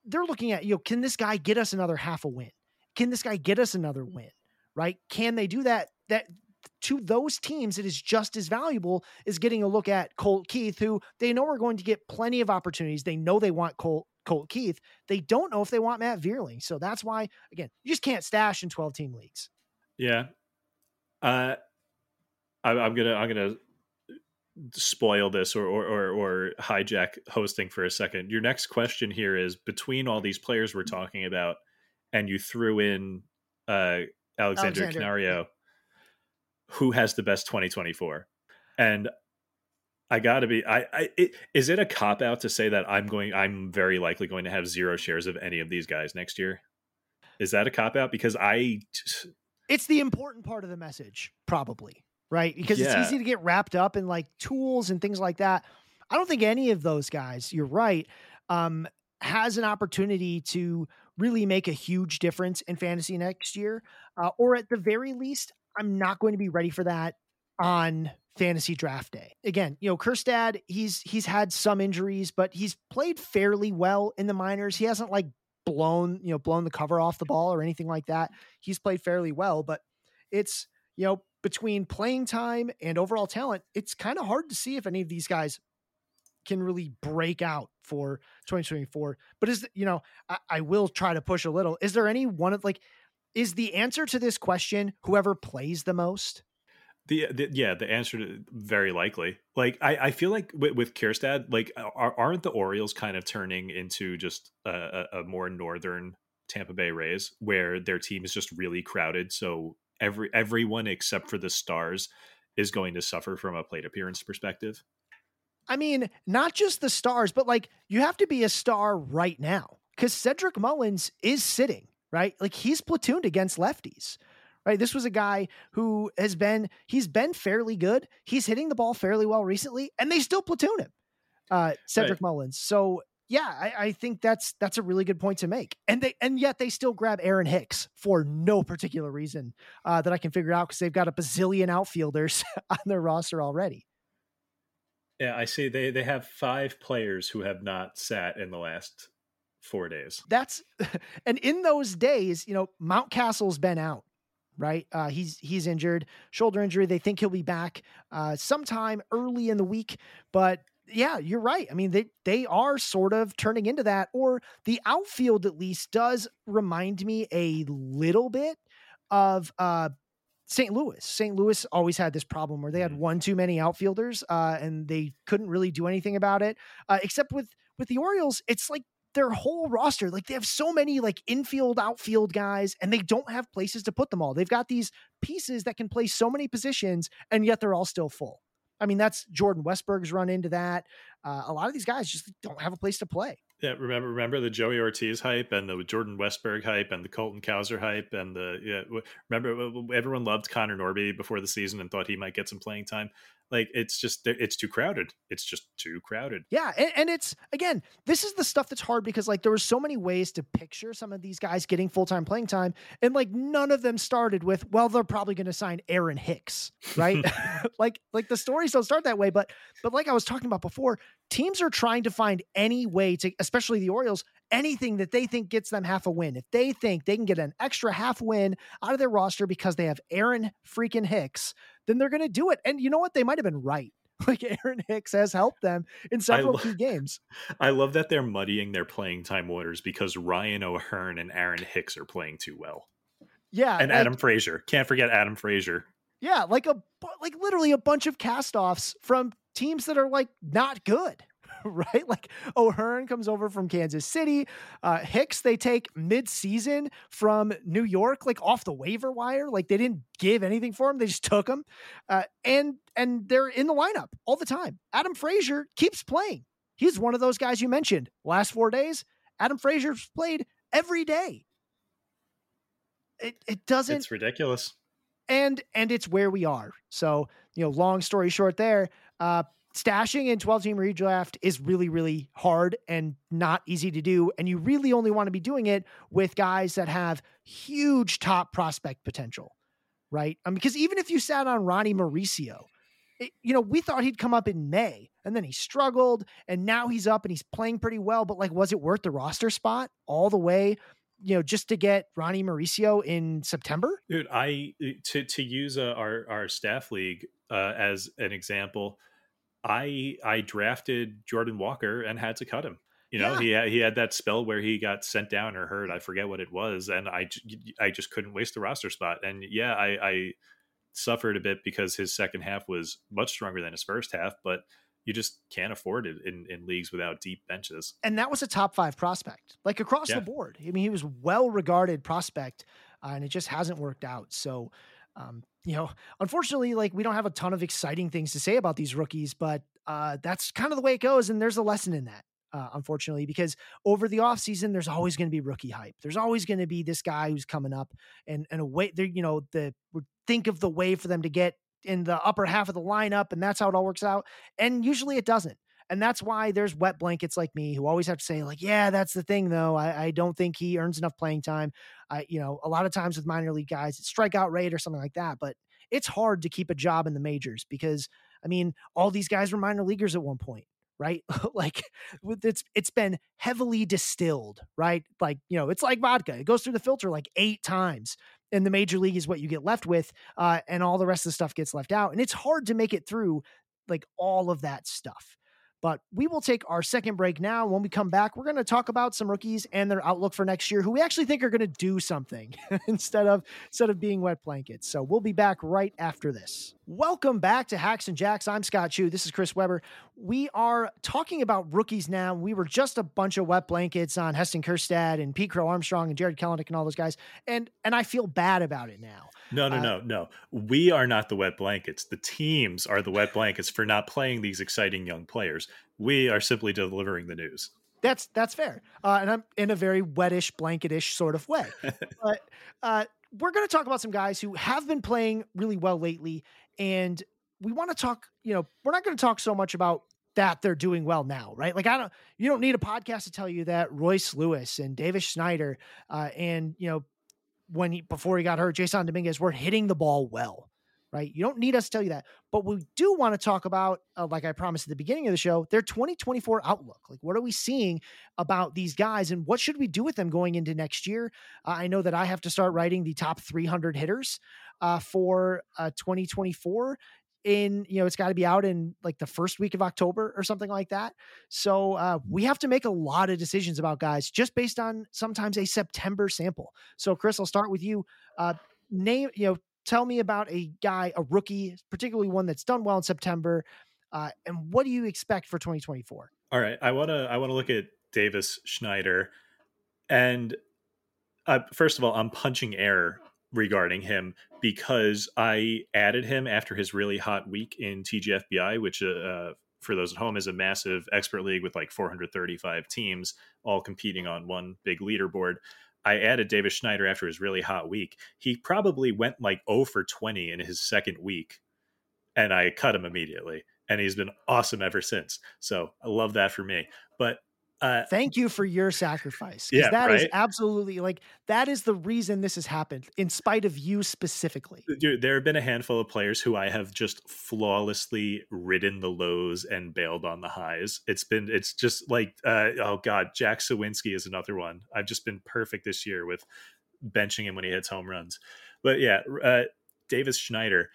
they're looking at, you know, can this guy get us another half a win? Can this guy get us another win? Right? Can they do that? That to those teams, it is just as valuable as getting a look at Colt Keith, who they know are going to get plenty of opportunities. They know they want Colt, Colt Keith. They don't know if they want Matt Vierling. So that's why, again, you just can't stash in twelve team leagues. Yeah. Uh, I, I'm going to, I'm going to, spoil this or, or or or hijack hosting for a second. Your next question here is, between all these players we're talking about, and you threw in uh Alexander, Alexander. Canario, who has the best twenty twenty-four? And I gotta be I, I it, is it a cop out to say that I'm going I'm very likely going to have zero shares of any of these guys next year? Is that a cop out? Because I it's the important part of the message, probably. Right? Because Yeah. it's easy to get wrapped up in like tools and things like that. I don't think any of those guys, you're right, um, has an opportunity to really make a huge difference in fantasy next year. Uh, or at the very least, I'm not going to be ready for that on fantasy draft day. Again, you know, Kjerstad, he's, he's had some injuries, but he's played fairly well in the minors. He hasn't like blown, you know, blown the cover off the ball or anything like that. He's played fairly well, but it's, you know, between playing time and overall talent, it's kind of hard to see if any of these guys can really break out for twenty twenty-four. But is, you know, I, I will try to push a little. Is there any one of like, is the answer to this question whoever plays the most? The, the yeah, the answer to very likely. Like I, I feel like with, with Kjerstad, like are, aren't the Orioles kind of turning into just a, a, a more northern Tampa Bay Rays, where their team is just really crowded, so every everyone except for the stars is going to suffer from a plate appearance perspective? I mean, not just the stars, but like you have to be a star right now, because Cedric Mullins is sitting, right? Like he's platooned against lefties, right? This was a guy who has been, he's been fairly good. He's hitting the ball fairly well recently, and they still platoon him, uh, Cedric right. Mullins. So yeah, I, I think that's, that's a really good point to make. And they, and yet they still grab Aaron Hicks for no particular reason uh, that I can figure out, because they've got a bazillion outfielders on their roster already. Yeah, I see. They they have five players who have not sat in the last four days. That's, and in those days, you know, Mountcastle's been out, right? Uh, he's he's injured, shoulder injury. They think he'll be back uh, sometime early in the week. But yeah, you're right. I mean, they they are sort of turning into that, or the outfield at least does remind me a little bit of uh, Saint Louis. Saint Louis always had this problem where they had one too many outfielders, uh, and they couldn't really do anything about it. Uh, except with with the Orioles, it's like their whole roster, like they have so many like infield, outfield guys, and they don't have places to put them all. They've got these pieces that can play so many positions, and yet they're all still full. I mean, that's Jordan Westberg's run into that. Uh, a lot of these guys just don't have a place to play. Yeah, remember remember the Joey Ortiz hype and the Jordan Westberg hype and the Colton Cowser hype and the yeah. Remember, everyone loved Connor Norby before the season and thought he might get some playing time. Like it's just it's too crowded. It's just too crowded. Yeah, and, and it's again, this is the stuff that's hard because like there were so many ways to picture some of these guys getting full time playing time, and like none of them started with, well, they're probably going to sign Aaron Hicks, right? like like the stories don't start that way, but but like I was talking about before, teams are trying to find any way to, especially the Orioles, anything that they think gets them half a win. If they think they can get an extra half win out of their roster because they have Aaron freaking Hicks, then they're going to do it. And you know what? They might have been right. Like Aaron Hicks has helped them in several lo- key games. I love that they're muddying their playing time waters because Ryan O'Hearn and Aaron Hicks are playing too well. Yeah. And like, Adam Frazier. Can't forget Adam Frazier. Yeah. Like a, like literally a bunch of cast-offs from teams that are like not good. Right? Like O'Hearn comes over from Kansas City. Uh, Hicks, they take mid-season from New York, like off the waiver wire. Like they didn't give anything for him. They just took him. Uh, and, and they're in the lineup all the time. Adam Frazier keeps playing. He's one of those guys you mentioned. Last four days, Adam Frazier's played every day. It it doesn't. It's ridiculous. And, and it's where we are. So, you know, long story short there, uh, stashing in twelve team redraft is really, really hard and not easy to do. And you really only want to be doing it with guys that have huge top prospect potential, right? Um, because even if you sat on Ronnie Mauricio, it, you know, we thought he'd come up in May and then he struggled and now he's up and he's playing pretty well. But like, was it worth the roster spot all the way, you know, just to get Ronnie Mauricio in September? Dude, I, to, to use uh, our, our staff league uh, as an example, I, I drafted Jordan Walker and had to cut him. You know, yeah. he had, he had that spell where he got sent down or hurt. I forget what it was. And I, I just couldn't waste the roster spot. And yeah, I, I suffered a bit because his second half was much stronger than his first half, but you just can't afford it in, in leagues without deep benches. And that was a top five prospect, like across yeah. the board. I mean, he was well-regarded prospect uh, and it just hasn't worked out. So, um, you know, unfortunately, like we don't have a ton of exciting things to say about these rookies, but uh, that's kind of the way it goes. And there's a lesson in that. Uh, unfortunately, because over the offseason, there's always going to be rookie hype. There's always going to be this guy who's coming up and, and a way there, you know, the think of the way for them to get in the upper half of the lineup. And that's how it all works out. And usually it doesn't. And that's why there's wet blankets like me who always have to say like, yeah, that's the thing though. I, I don't think he earns enough playing time. I, you know, a lot of times with minor league guys, it's strikeout rate or something like that, but it's hard to keep a job in the majors because I mean, all these guys were minor leaguers at one point. Right? Like it's, it's been heavily distilled, right? Like, you know, it's like vodka. It goes through the filter like eight times and the major league is what you get left with. Uh, and all the rest of the stuff gets left out. And it's hard to make it through like all of that stuff. But we will take our second break now. When we come back, we're going to talk about some rookies and their outlook for next year, who we actually think are going to do something instead of instead of being wet blankets. So we'll be back right after this. Welcome back to Hacks and Jacks. I'm Scott Chu. This is Chris Weber. We are talking about rookies now. We were just a bunch of wet blankets on Heston Kjerstad and Pete Crow Armstrong and Jared Kelenic and all those guys. And and I feel bad about it now. No, no, uh, no, no. We are not the wet blankets. The teams are the wet blankets for not playing these exciting young players. We are simply delivering the news. That's that's fair. Uh, and I'm in a very wettish, blanketish sort of way. But uh, we're going to talk about some guys who have been playing really well lately. And we want to talk, you know, we're not going to talk so much about that they're doing well now, right? Like, I don't, you don't need a podcast to tell you that Royce Lewis and Davis Schneider uh, and, you know, when he, before he got hurt, Jason Dominguez were hitting the ball well, right? You don't need us to tell you that, but we do want to talk about, uh, like I promised at the beginning of the show, their twenty twenty-four outlook. Like, what are we seeing about these guys and what should we do with them going into next year? Uh, I know that I have to start writing the top three hundred hitters uh, for uh, twenty twenty-four. In, you know, it's got to be out in like the first week of October or something like that. So uh, we have to make a lot of decisions about guys just based on sometimes a September sample. So Chris, I'll start with you. Uh, name, you know, tell me about a guy, a rookie, particularly one that's done well in September. Uh, and what do you expect for twenty twenty-four? All right. I want to, I want to look at Davis Schneider and uh, first of all, I'm punching air regarding him because I added him after his really hot week in T G F B I, which uh, for those at home is a massive expert league with like four hundred thirty-five teams all competing on one big leaderboard. I added Davis Schneider after his really hot week. He probably went like zero for twenty in his second week and I cut him immediately and he's been awesome ever since. So I love that for me. But Uh, Thank you for your sacrifice. Yeah, that right? is absolutely like, that is the reason this has happened in spite of you specifically. Dude, there have been a handful of players who I have just flawlessly ridden the lows and bailed on the highs. It's been, it's just like, uh, oh God, Jack Sawinski is another one. I've just been perfect this year with benching him when he hits home runs. But yeah, uh, Davis Schneider,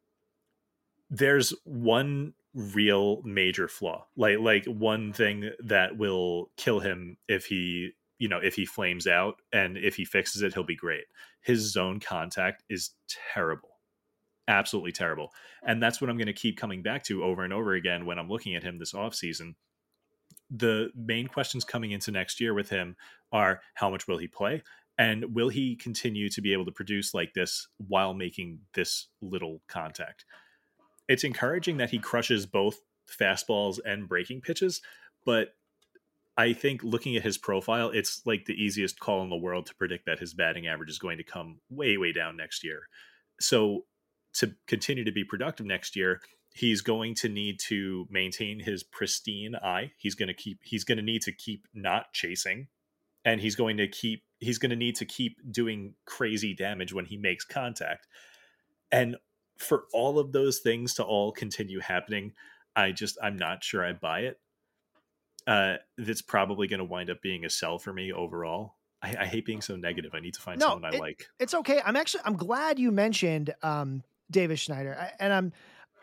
there's one real major flaw, like like one thing that will kill him if he, you know, if he flames out, and if he fixes it, he'll be great. His zone contact is terrible, absolutely terrible. And that's what I'm going to keep coming back to over and over again when I'm looking at him this offseason. The main questions coming into next year with him are how much will he play? And will he continue to be able to produce like this while making this little contact? It's encouraging that he crushes both fastballs and breaking pitches, but I think looking at his profile, it's like the easiest call in the world to predict that his batting average is going to come way, way down next year. So to continue to be productive next year, he's going to need to maintain his pristine eye. He's going to keep, he's going to need to keep not chasing, and he's going to keep, he's going to need to keep doing crazy damage when he makes contact. And for all of those things to all continue happening, I just, I'm not sure I buy it. Uh, that's probably going to wind up being a sell for me overall. I, I hate being so negative. I need to find No, someone I it, like. It's okay. I'm actually, I'm glad you mentioned um, Davis Schneider. I, and I'm,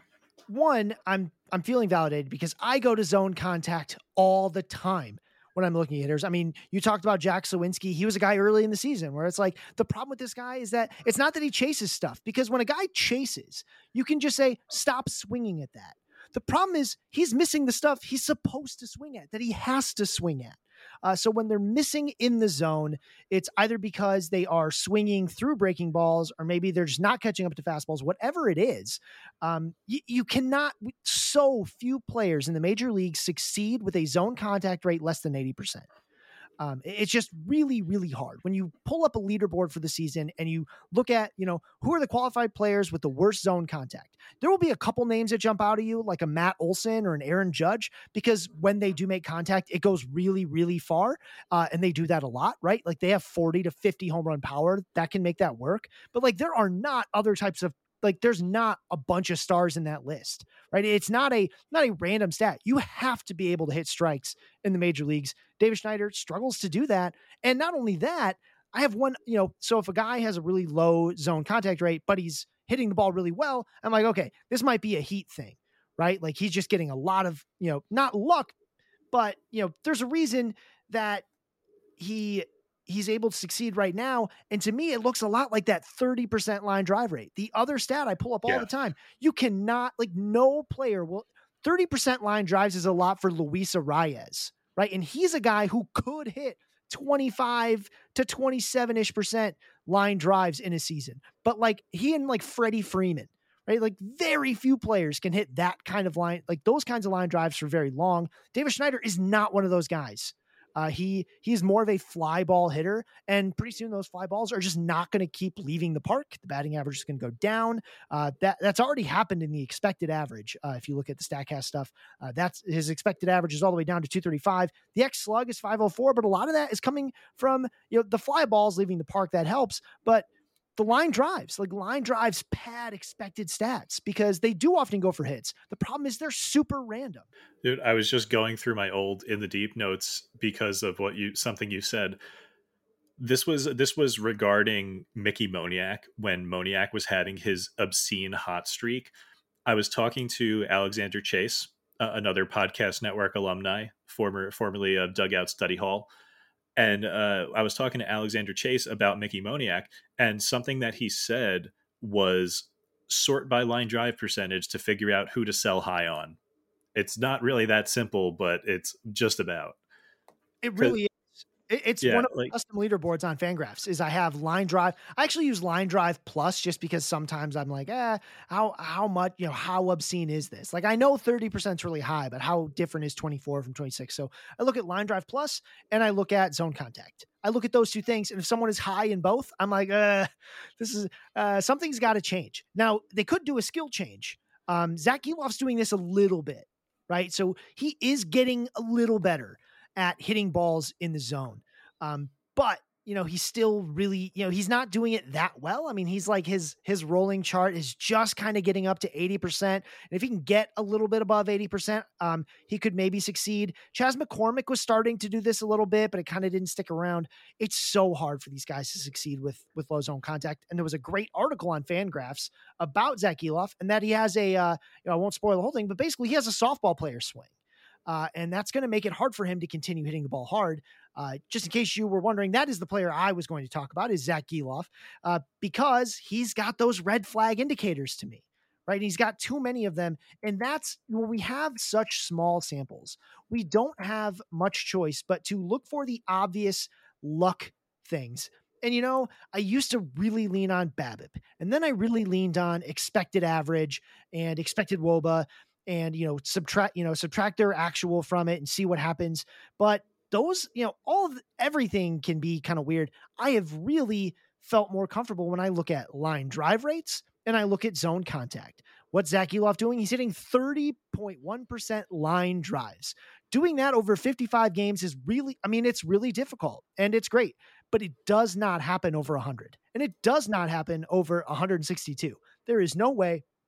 one, I'm, I'm feeling validated because I go to zone contact all the time when I'm looking at hitters. I mean, you talked about Jack Sawinski. He was a guy early in the season where it's like, the problem with this guy is that it's not that he chases stuff, because when a guy chases, you can just say, stop swinging at that. The problem is he's missing the stuff he's supposed to swing at, that he has to swing at. Uh, so when they're missing in the zone, it's either because they are swinging through breaking balls, or maybe they're just not catching up to fastballs, whatever it is. Um, you, you cannot, so few players in the major leagues succeed with a zone contact rate less than eighty percent. Um, it's just really, really hard. When you pull up a leaderboard for the season and you look at, you know, who are the qualified players with the worst zone contact, there will be a couple names that jump out at you, like a Matt Olson or an Aaron Judge, because when they do make contact, it goes really, really far. Uh, and they do that a lot, right? Like they have forty to fifty home run power that can make that work. But like, there are not other types of, like, there's not a bunch of stars in that list, right? It's not a, not a random stat. You have to be able to hit strikes in the major leagues. Davis Schneider struggles to do that. And not only that, I have one, you know, so if a guy has a really low zone contact rate, but he's hitting the ball really well, I'm like, okay, this might be a heat thing, right? Like he's just getting a lot of, you know, not luck, but, you know, there's a reason that he, he's able to succeed right now. And to me, it looks a lot like that thirty percent line drive rate. The other stat I pull up all yeah. the time, you cannot, like, no player will, thirty percent line drives is a lot for Luis Arraez, right? And he's a guy who could hit twenty-five to twenty-seven ish percent line drives in a season. But like he and like Freddie Freeman, right? Like very few players can hit that kind of line, like those kinds of line drives for very long. Davis Schneider is not one of those guys. Uh, he he's more of a fly ball hitter, and pretty soon those fly balls are just not going to keep leaving the park. The batting average is going to go down. Uh, that that's already happened in the expected average. Uh, if you look at the Statcast stuff, uh, that's his expected average is all the way down to two thirty-five. The X slug is five oh four, but a lot of that is coming from, you know, the fly balls leaving the park. That helps, but the line drives, like line drives pad expected stats because they do often go for hits. The problem is they're super random. Dude, I was just going through my old In the Deep notes because of what you, something you said. This was, this was regarding Mickey Moniak when Moniak was having his obscene hot streak. I was talking to Alexander Chase, uh, another Podcast Network alumni, former, formerly of Dugout Study Hall. And uh, I was talking to Alexander Chase about Mickey Moniak, and something that he said was sort by line drive percentage to figure out who to sell high on. It's not really that simple, but it's just about. It really is. It's yeah, one of like, the custom leaderboards on Fangraphs is I have line drive. I actually use line drive plus just because sometimes I'm like, eh, how, how much, you know, how obscene is this? Like I know thirty percent is really high, but how different is twenty-four from twenty-six? So I look at line drive plus and I look at zone contact. I look at those two things. And if someone is high in both, I'm like, uh, this is, uh, something's got to change. Now they could do a skill change. Um, Zach Gelof's doing this a little bit, right? So he is getting a little better at hitting balls in the zone. Um, but you know, he's still really, you know, he's not doing it that well. I mean, he's like his, his rolling chart is just kind of getting up to eighty percent. And if he can get a little bit above eighty percent, um, he could maybe succeed. Chas McCormick was starting to do this a little bit, but it kind of didn't stick around. It's so hard for these guys to succeed with, with low zone contact. And there was a great article on Fangraphs about Zach Gelof and that he has a, uh, you know, I won't spoil the whole thing, but basically he has a softball player swing. Uh, and that's going to make it hard for him to continue hitting the ball hard. Uh, just in case you were wondering, that is the player I was going to talk about is Zach Gelof, uh, because he's got those red flag indicators to me, right? And he's got too many of them. And that's when we have such small samples, we don't have much choice but to look for the obvious luck things. And, you know, I used to really lean on BABIP, and then I really leaned on expected average and expected W O B A. And, you know, subtract, you know, subtract their actual from it and see what happens. But those, you know, all of everything can be kind of weird. I have really felt more comfortable when I look at line drive rates and I look at zone contact. What's Zach Gelof doing? He's hitting thirty point one percent line drives. Doing that over fifty-five games is really, I mean, it's really difficult and it's great, but it does not happen over one hundred. And it does not happen over one hundred sixty-two. There is no way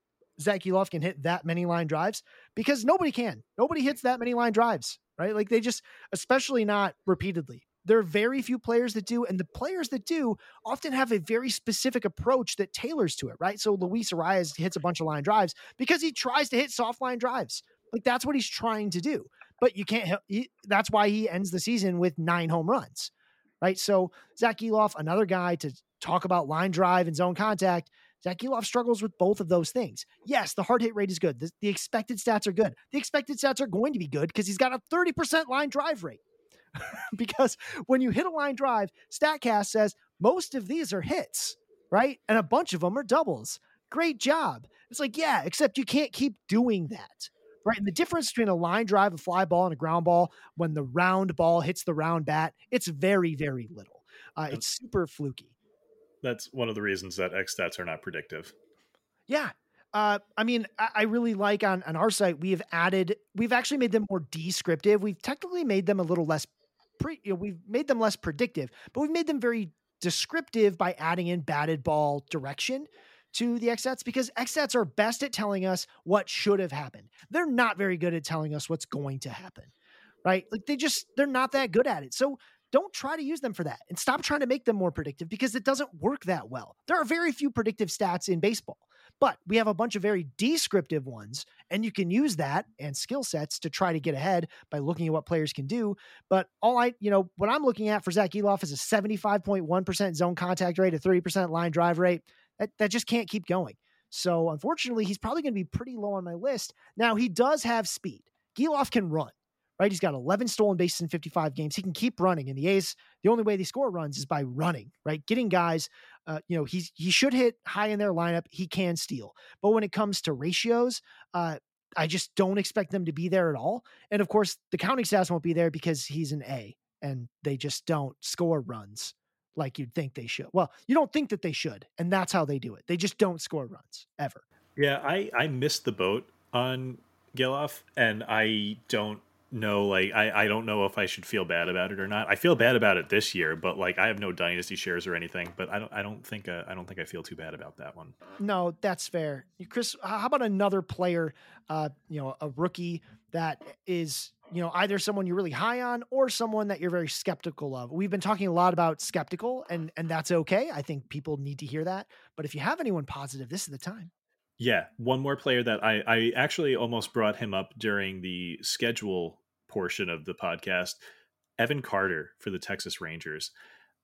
Zach Gelof can hit that many line drives? Because nobody can. Nobody hits that many line drives, right? Like they just, especially not repeatedly. There are very few players that do, and the players that do often have a very specific approach that tailors to it, right? So Luis Arias hits a bunch of line drives because he tries to hit soft line drives. Like that's what he's trying to do. But you can't, he, that's why he ends the season with nine home runs, right? So Zach Gelof, another guy to talk about line drive and zone contact. Zach Gelof struggles with both of those things. Yes, the hard hit rate is good. The, the expected stats are good. The expected stats are going to be good because he's got a thirty percent line drive rate. Because when you hit a line drive, StatCast says most of these are hits, right? And a bunch of them are doubles. Great job. It's like, yeah, except you can't keep doing that, right? And the difference between a line drive, a fly ball, and a ground ball, when the round ball hits the round bat, it's very, very little. Uh, it's super fluky. That's one of the reasons that X stats are not predictive. Yeah. Uh, I mean, I, I really like on, on our site, we have added, we've actually made them more descriptive. We've technically made them a little less pre, you know, we've made them less predictive, but we've made them very descriptive by adding in batted ball direction to the X stats, because X stats are best at telling us what should have happened. They're not very good at telling us what's going to happen, right? Like they just, they're not that good at it. So don't try to use them for that and stop trying to make them more predictive because it doesn't work that well. There are very few predictive stats in baseball, but we have a bunch of very descriptive ones, and you can use that and skill sets to try to get ahead by looking at what players can do. But all I, you know, what I'm looking at for Zach Gelof is a seventy-five point one percent zone contact rate, a thirty percent line drive rate. That, that just can't keep going. So unfortunately, he's probably going to be pretty low on my list. Now he does have speed. Gelof can run. Right? He's got eleven stolen bases in fifty-five games. He can keep running. And the A's, the only way they score runs is by running, right? Getting guys, uh, you know, he's, he should hit high in their lineup. He can steal. But when it comes to ratios, uh, I just don't expect them to be there at all. And of course, the counting stats won't be there because he's an A and they just don't score runs like you'd think they should. Well, you don't think that they should. And that's how they do it. They just don't score runs ever. Yeah, I, I missed the boat on Gelof, and I don't No, like I, I don't know if I should feel bad about it or not. I feel bad about it this year, but like I have no dynasty shares or anything. But I don't I don't think uh, I don't think I feel too bad about that one. No, that's fair, Chris. How about another player, uh, you know, a rookie that is, you know, either someone you're really high on or someone that you're very skeptical of? We've been talking a lot about skeptical, and and that's okay. I think people need to hear that. But if you have anyone positive, this is the time. Yeah, one more player that I I actually almost brought him up during the schedule portion of the podcast, Evan Carter for the Texas Rangers.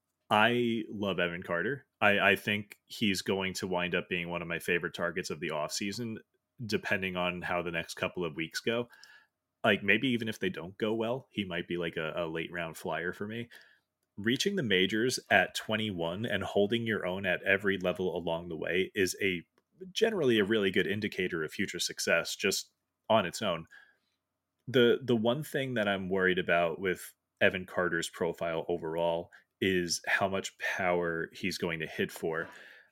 I love Evan Carter. I, I think he's going to wind up being one of my favorite targets of the offseason, depending on how the next couple of weeks go. Like maybe even if they don't go well, he might be like a, a late round flyer for me. Reaching the majors at twenty-one and holding your own at every level along the way is a generally a really good indicator of future success just on its own. The the one thing that I'm worried about with Evan Carter's profile overall is how much power he's going to hit for,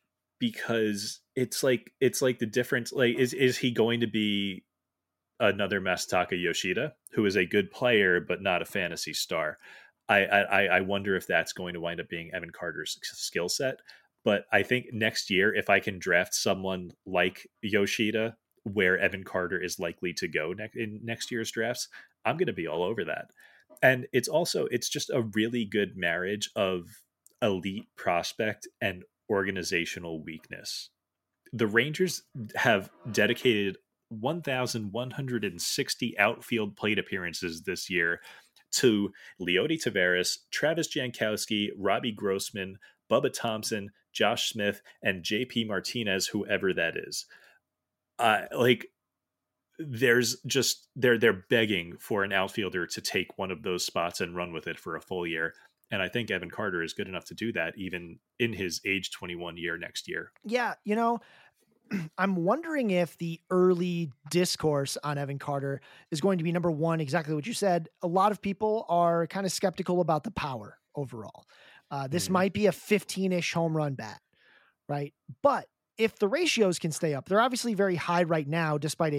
because it's like it's like the difference. Like, is is he going to be another Masataka Yoshida, who is a good player but not a fantasy star? I I, I wonder if that's going to wind up being Evan Carter's skill set. But I think next year, if I can draft someone like Yoshida, where Evan Carter is likely to go ne- in next year's drafts, I'm going to be all over that. And it's also, it's just a really good marriage of elite prospect and organizational weakness. The Rangers have dedicated one thousand one hundred sixty outfield plate appearances this year to Leody Taveras, Travis Jankowski, Robbie Grossman, Bubba Thompson, Josh Smith, and J P Martinez, whoever that is. Uh, like there's just they're they're begging for an outfielder to take one of those spots and run with it for a full year. And I think Evan Carter is good enough to do that even in his age twenty-one year next year. Yeah, you know, I'm wondering if the early discourse on Evan Carter is going to be, number one, exactly what you said. A lot of people are kind of skeptical about the power overall. Uh, this mm. might be a fifteen-ish home run bat, right? But if the ratios can stay up, they're obviously very high right now, despite a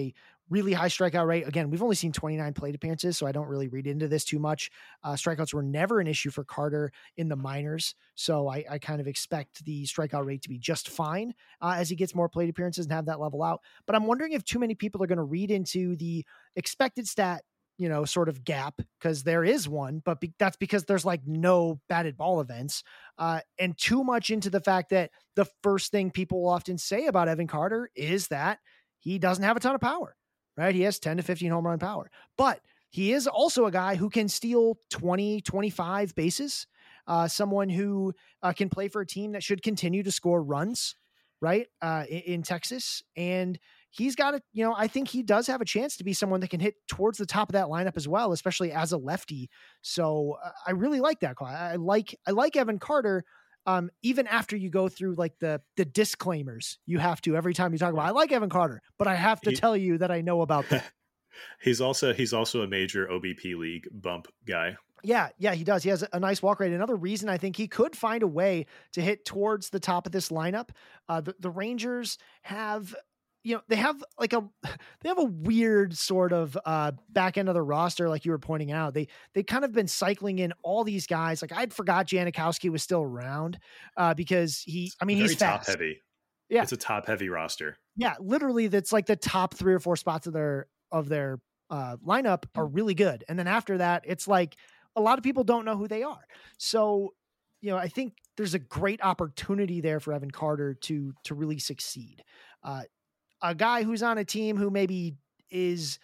really high strikeout rate. Again, we've only seen twenty-nine plate appearances, so I don't really read into this too much. Uh, strikeouts were never an issue for Carter in the minors, so I, I kind of expect the strikeout rate to be just fine uh, as he gets more plate appearances and have that level out. But I'm wondering if too many people are going to read into the expected stat, you know, sort of gap, because there is one, but be- that's because there's like no batted ball events, uh, and too much into the fact that the first thing people will often say about Evan Carter is that he doesn't have a ton of power. Right? He has ten to fifteen home run power, but he is also a guy who can steal twenty, twenty-five bases. Uh, someone who uh, can play for a team that should continue to score runs, right? Uh, in, in Texas. And he's got a, you know, I think he does have a chance to be someone that can hit towards the top of that lineup as well, especially as a lefty. So uh, I really like that call. I like, I like Evan Carter. Um, even after you go through like the the disclaimers you have to every time you talk about, I like Evan Carter, but I have to he, tell you that I know about that. he's also he's also a major O B P league bump guy. Yeah, yeah, he does. He has a nice walk rate. Another reason I think he could find a way to hit towards the top of this lineup. Uh, the, the Rangers have, you know, they have like a, they have a weird sort of uh, back end of the roster. Like you were pointing out, they, they kind of been cycling in all these guys. Like I'd forgot Janikowski was still around uh, because he, I mean, Very he's fast. top heavy. Yeah. It's a top heavy roster. Yeah. Literally that's like the top three or four spots of their, of their uh, lineup are really good. And then after that, it's like a lot of people don't know who they are. So, you know, I think there's a great opportunity there for Evan Carter to, to really succeed. Uh, a guy who's on a team who maybe is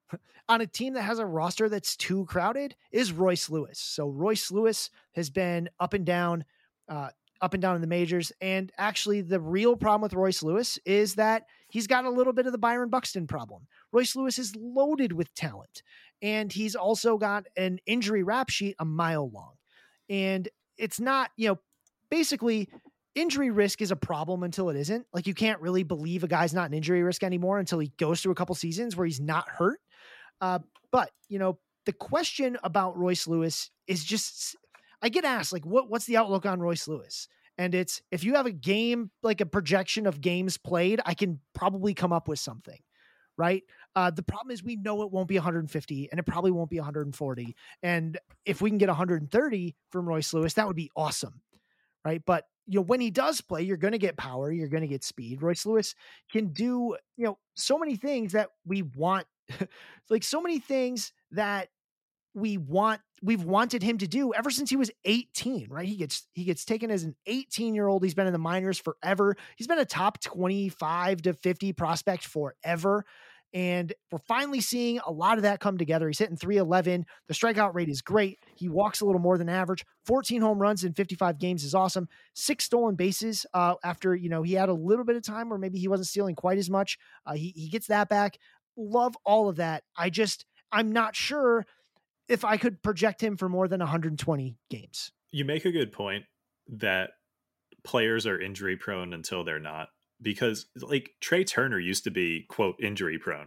on a team that has a roster that's too crowded is Royce Lewis. So Royce Lewis has been up and down, uh, up and down in the majors. And actually the real problem with Royce Lewis is that he's got a little bit of the Byron Buxton problem. Royce Lewis is loaded with talent, and he's also got an injury rap sheet a mile long. And it's not, you know, basically injury risk is a problem until it isn't. Like you can't really believe a guy's not an injury risk anymore until he goes through a couple seasons where he's not hurt. Uh, but you know, the question about Royce Lewis is just, I get asked like, what, what's the outlook on Royce Lewis? And it's, if you have a game, like a projection of games played, I can probably come up with something, right? Uh, the problem is we know it won't be one hundred fifty and it probably won't be one hundred forty. And if we can get one hundred thirty from Royce Lewis, that would be awesome. Right. But you know, when he does play, you're going to get power, you're going to get speed. Royce Lewis can do, you know, so many things that we want, like so many things that we want, we've wanted him to do ever since he was eighteen, right? He gets, he gets taken as an eighteen year old. He's been in the minors forever. He's been a top twenty-five to fifty prospect forever. And we're finally seeing a lot of that come together. He's hitting three eleven. The strikeout rate is great. He walks a little more than average. fourteen home runs in fifty-five games is awesome. Six stolen bases uh, after, you know, he had a little bit of time where maybe he wasn't stealing quite as much. Uh, he, he gets that back. Love all of that. I just, I'm not sure if I could project him for more than one hundred twenty games. You make a good point that players are injury prone until they're not. Because like Trey Turner used to be, quote, injury prone.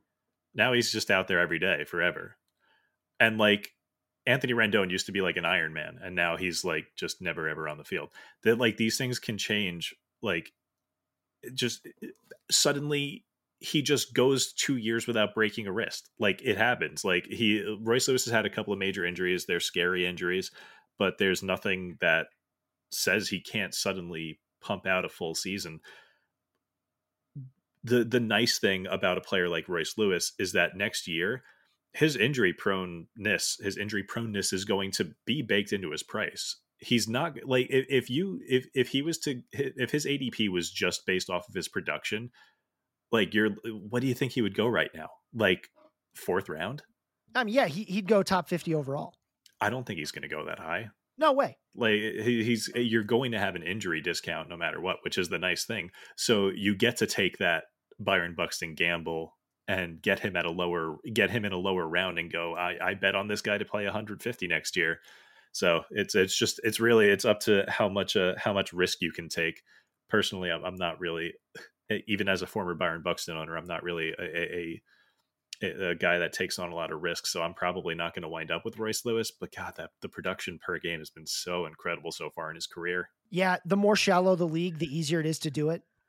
Now he's just out there every day forever. And like Anthony Rendon used to be like an Iron Man. And now he's like just never, ever on the field. That like these things can change. Like just suddenly he just goes two years without breaking a wrist. Like it happens. Like he, Royce Lewis has had a couple of major injuries. They're scary injuries, but there's nothing that says he can't suddenly pump out a full season. The the nice thing about a player like Royce Lewis is that next year, his injury proneness, his injury proneness is going to be baked into his price. He's not like if, if you if if he was to if his A D P was just based off of his production, like you're what do you think he would go right now? Like fourth round? I mean, yeah, he he'd go top fifty overall. I don't think he's going to go that high. No way. Like he, he's you're going to have an injury discount no matter what, which is the nice thing. So you get to take that Byron Buxton gamble and get him at a lower, get him in a lower round and go, I, I bet on this guy to play one hundred fifty next year. So it's, it's just, it's really, it's up to how much, uh, how much risk you can take. Personally, I'm, I'm not really, even as a former Byron Buxton owner, I'm not really a, a, a guy that takes on a lot of risks. So I'm probably not going to wind up with Royce Lewis, but God, that the production per game has been so incredible so far in his career. Yeah. The more shallow the league, the easier it is to do it.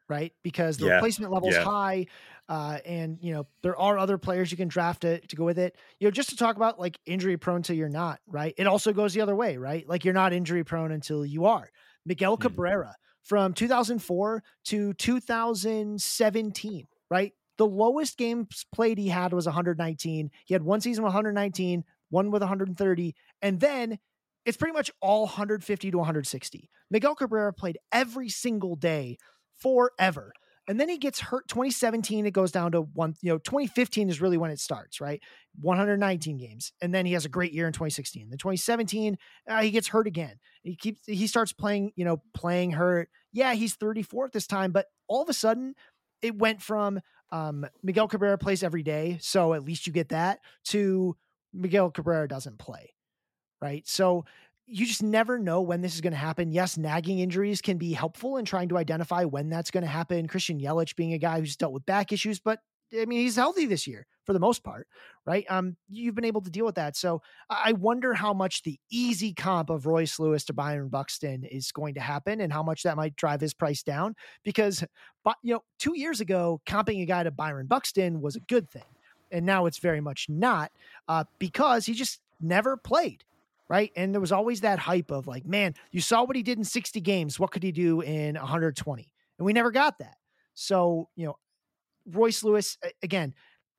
right? Because the Yeah. replacement level's Yeah. high. Uh, and, you know, there are other players you can draft to, to go with it. You know, just to talk about like injury prone till you're not, right? It also goes the other way, right? Like you're not injury prone until you are. Miguel Mhm. Cabrera from two thousand four to two thousand seventeen, right? The lowest games played he had was one hundred nineteen. He had one season with one hundred nineteen, one with one hundred thirty, and then it's pretty much all one hundred fifty to one hundred sixty. Miguel Cabrera played every single day forever. And then he gets hurt. twenty seventeen, it goes down to one, you know, twenty fifteen is really when it starts, right? one hundred nineteen games. And then he has a great year in twenty sixteen. Then twenty seventeen, uh, he gets hurt again. He keeps, he starts playing, you know, playing hurt. Yeah, he's thirty-four at this time, but all of a sudden it went from um, Miguel Cabrera plays every day. So at least you get that, to Miguel Cabrera doesn't play, right? So you just never know when this is going to happen. Yes, nagging injuries can be helpful in trying to identify when that's going to happen. Christian Yelich being a guy who's dealt with back issues, but I mean, he's healthy this year for the most part, right? Um, you've been able to deal with that. So I wonder how much the easy comp of Royce Lewis to Byron Buxton is going to happen and how much that might drive his price down, because, but you know, two years ago, comping a guy to Byron Buxton was a good thing. And now it's very much not, uh, because he just never played. Right. And there was always that hype of like, man, you saw what he did in sixty games. What could he do in one hundred twenty? And we never got that. So, you know, Royce Lewis, again,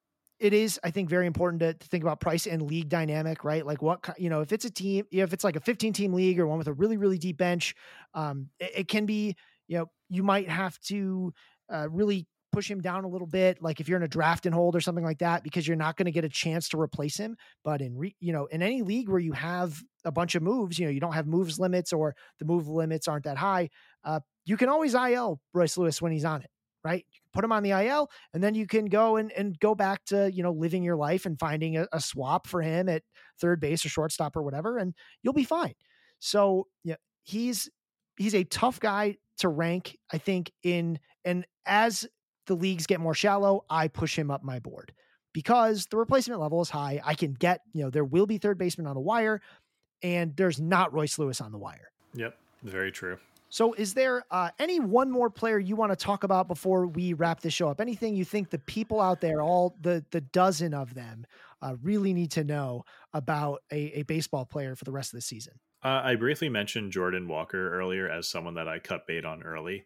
it is, I think, very important to, to think about price and league dynamic, right? Like what, you know, if it's a team, if it's like a fifteen team league or one with a really, really deep bench, um, it, it can be, you know, you might have to uh, really push him down a little bit. Like if you're in a draft and hold or something like that, because you're not going to get a chance to replace him. But in, re, you know, in any league where you have a bunch of moves, you know, you don't have moves limits or the move limits aren't that high. Uh, you can always I L Royce Lewis when he's on it, right? You can put him on the I L and then you can go and, and go back to, you know, living your life and finding a, a swap for him at third base or shortstop or whatever, and you'll be fine. So yeah, he's, he's a tough guy to rank, I think, in, and as the leagues get more shallow, I push him up my board because the replacement level is high. I can get, you know, there will be third baseman on the wire and there's not Royce Lewis on the wire. Yep. Very true. So is there uh, any one more player you want to talk about before we wrap this show up? Anything you think the people out there, all the, the dozen of them uh, really need to know about a, a baseball player for the rest of the season? Uh, I briefly mentioned Jordan Walker earlier as someone that I cut bait on early.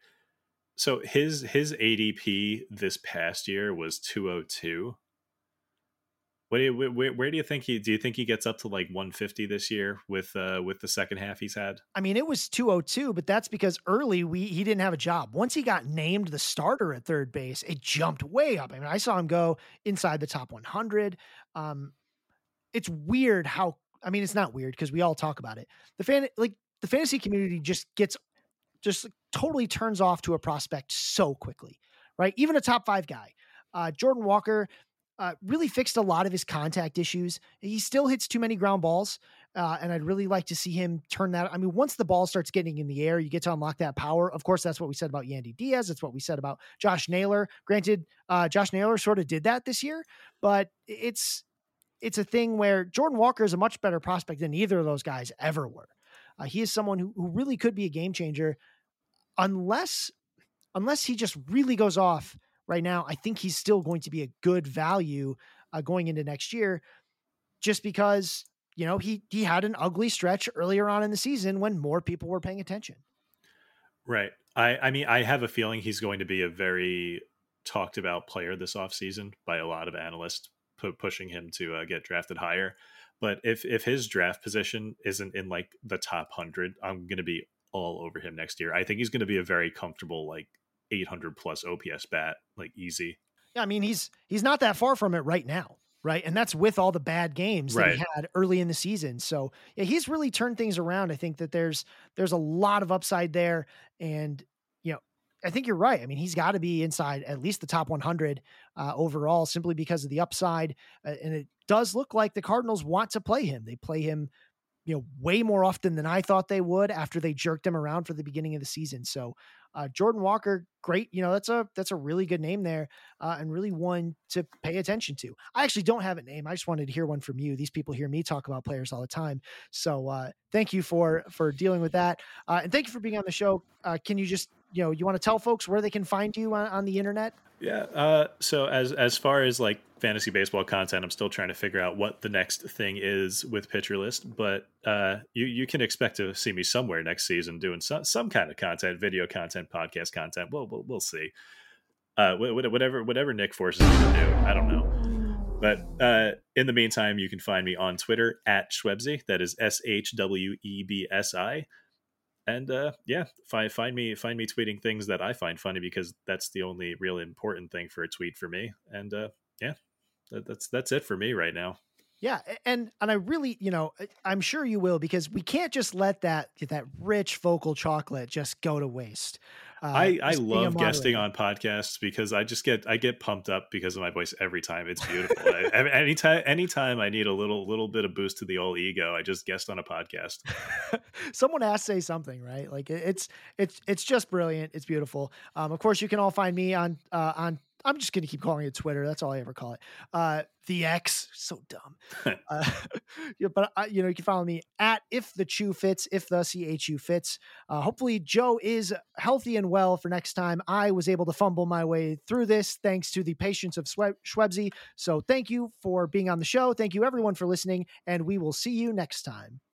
So his his A D P this past year was two oh two. What do you, where, where do you think he? Do you think he gets up to like one fifty this year with uh, with the second half he's had? I mean, it was two oh two, but that's because early we he didn't have a job. Once he got named the starter at third base, it jumped way up. I mean, I saw him go inside the top one hundred. Um, it's weird how. I mean, it's not weird because we all talk about it. The fan like the fantasy community just gets. just totally turns off to a prospect so quickly, right? Even a top five guy, uh, Jordan Walker uh, really fixed a lot of his contact issues. He still hits too many ground balls. Uh, and I'd really like to see him turn that. I mean, once the ball starts getting in the air, you get to unlock that power. Of course, that's what we said about Yandy Diaz. It's what we said about Josh Naylor. Granted, uh, Josh Naylor sort of did that this year, but it's, it's a thing where Jordan Walker is a much better prospect than either of those guys ever were. Uh, he is someone who, who really could be a game changer. Unless, unless he just really goes off right now, I think he's still going to be a good value uh, going into next year, just because, you know, he, he had an ugly stretch earlier on in the season when more people were paying attention. Right. I, I mean, I have a feeling he's going to be a very talked about player this offseason by a lot of analysts, pu- pushing him to uh, get drafted higher. But if, if his draft position isn't in like the top one hundred, I'm going to be all over him next year. I think he's going to be a very comfortable, like eight hundred plus O P S bat, like easy. Yeah. I mean, he's, he's not that far from it right now. Right. And that's with all the bad games that right. he had early in the season. So yeah, he's really turned things around. I think that there's, there's a lot of upside there. And, you know, I think you're right. I mean, he's got to be inside at least the top one hundred uh, overall, simply because of the upside. Uh, and it does look like the Cardinals want to play him. They play him, you know, way more often than I thought they would after they jerked him around for the beginning of the season. So uh, Jordan Walker, great. You know, that's a, that's a really good name there uh, and really one to pay attention to. I actually don't have a name. I just wanted to hear one from you. These people hear me talk about players all the time. So uh, thank you for, for dealing with that. Uh, and thank you for being on the show. Uh, can you just you know, you want to tell folks where they can find you on, on the internet? Yeah. Uh, so as as far as like fantasy baseball content, I'm still trying to figure out what the next thing is with Pitcher List. But uh, you you can expect to see me somewhere next season doing some some kind of content, video content, podcast content. Well, we'll we'll see. Uh, whatever whatever Nick forces me to do, I don't know. But uh, in the meantime, you can find me on Twitter at Shwebsi. That is S H W E B S I. And uh, yeah, find find me find me tweeting things that I find funny, because that's the only real important thing for a tweet for me. And uh, yeah, that, that's that's it for me right now. Yeah, and and I really, you know, I'm sure you will, because we can't just let that that rich vocal chocolate just go to waste. Uh, I I love guesting on podcasts because I just get I get pumped up because of my voice every time. It's beautiful. I, anytime anytime I need a little little bit of boost to the old ego, I just guest on a podcast. Someone has to say something, right? Like it's it's it's just brilliant. It's beautiful. Um, of course, you can all find me on uh, on. I'm just going to keep calling it Twitter. That's all I ever call it. Uh, the X, so dumb. uh, yeah, but uh, you know, you can follow me at If the Chew Fits, If the C H U Fits. Uh, hopefully Joe is healthy and well for next time. I was able to fumble my way through this thanks to the patience of Shwe- Shwebsi. So thank you for being on the show. Thank you everyone for listening, and we will see you next time.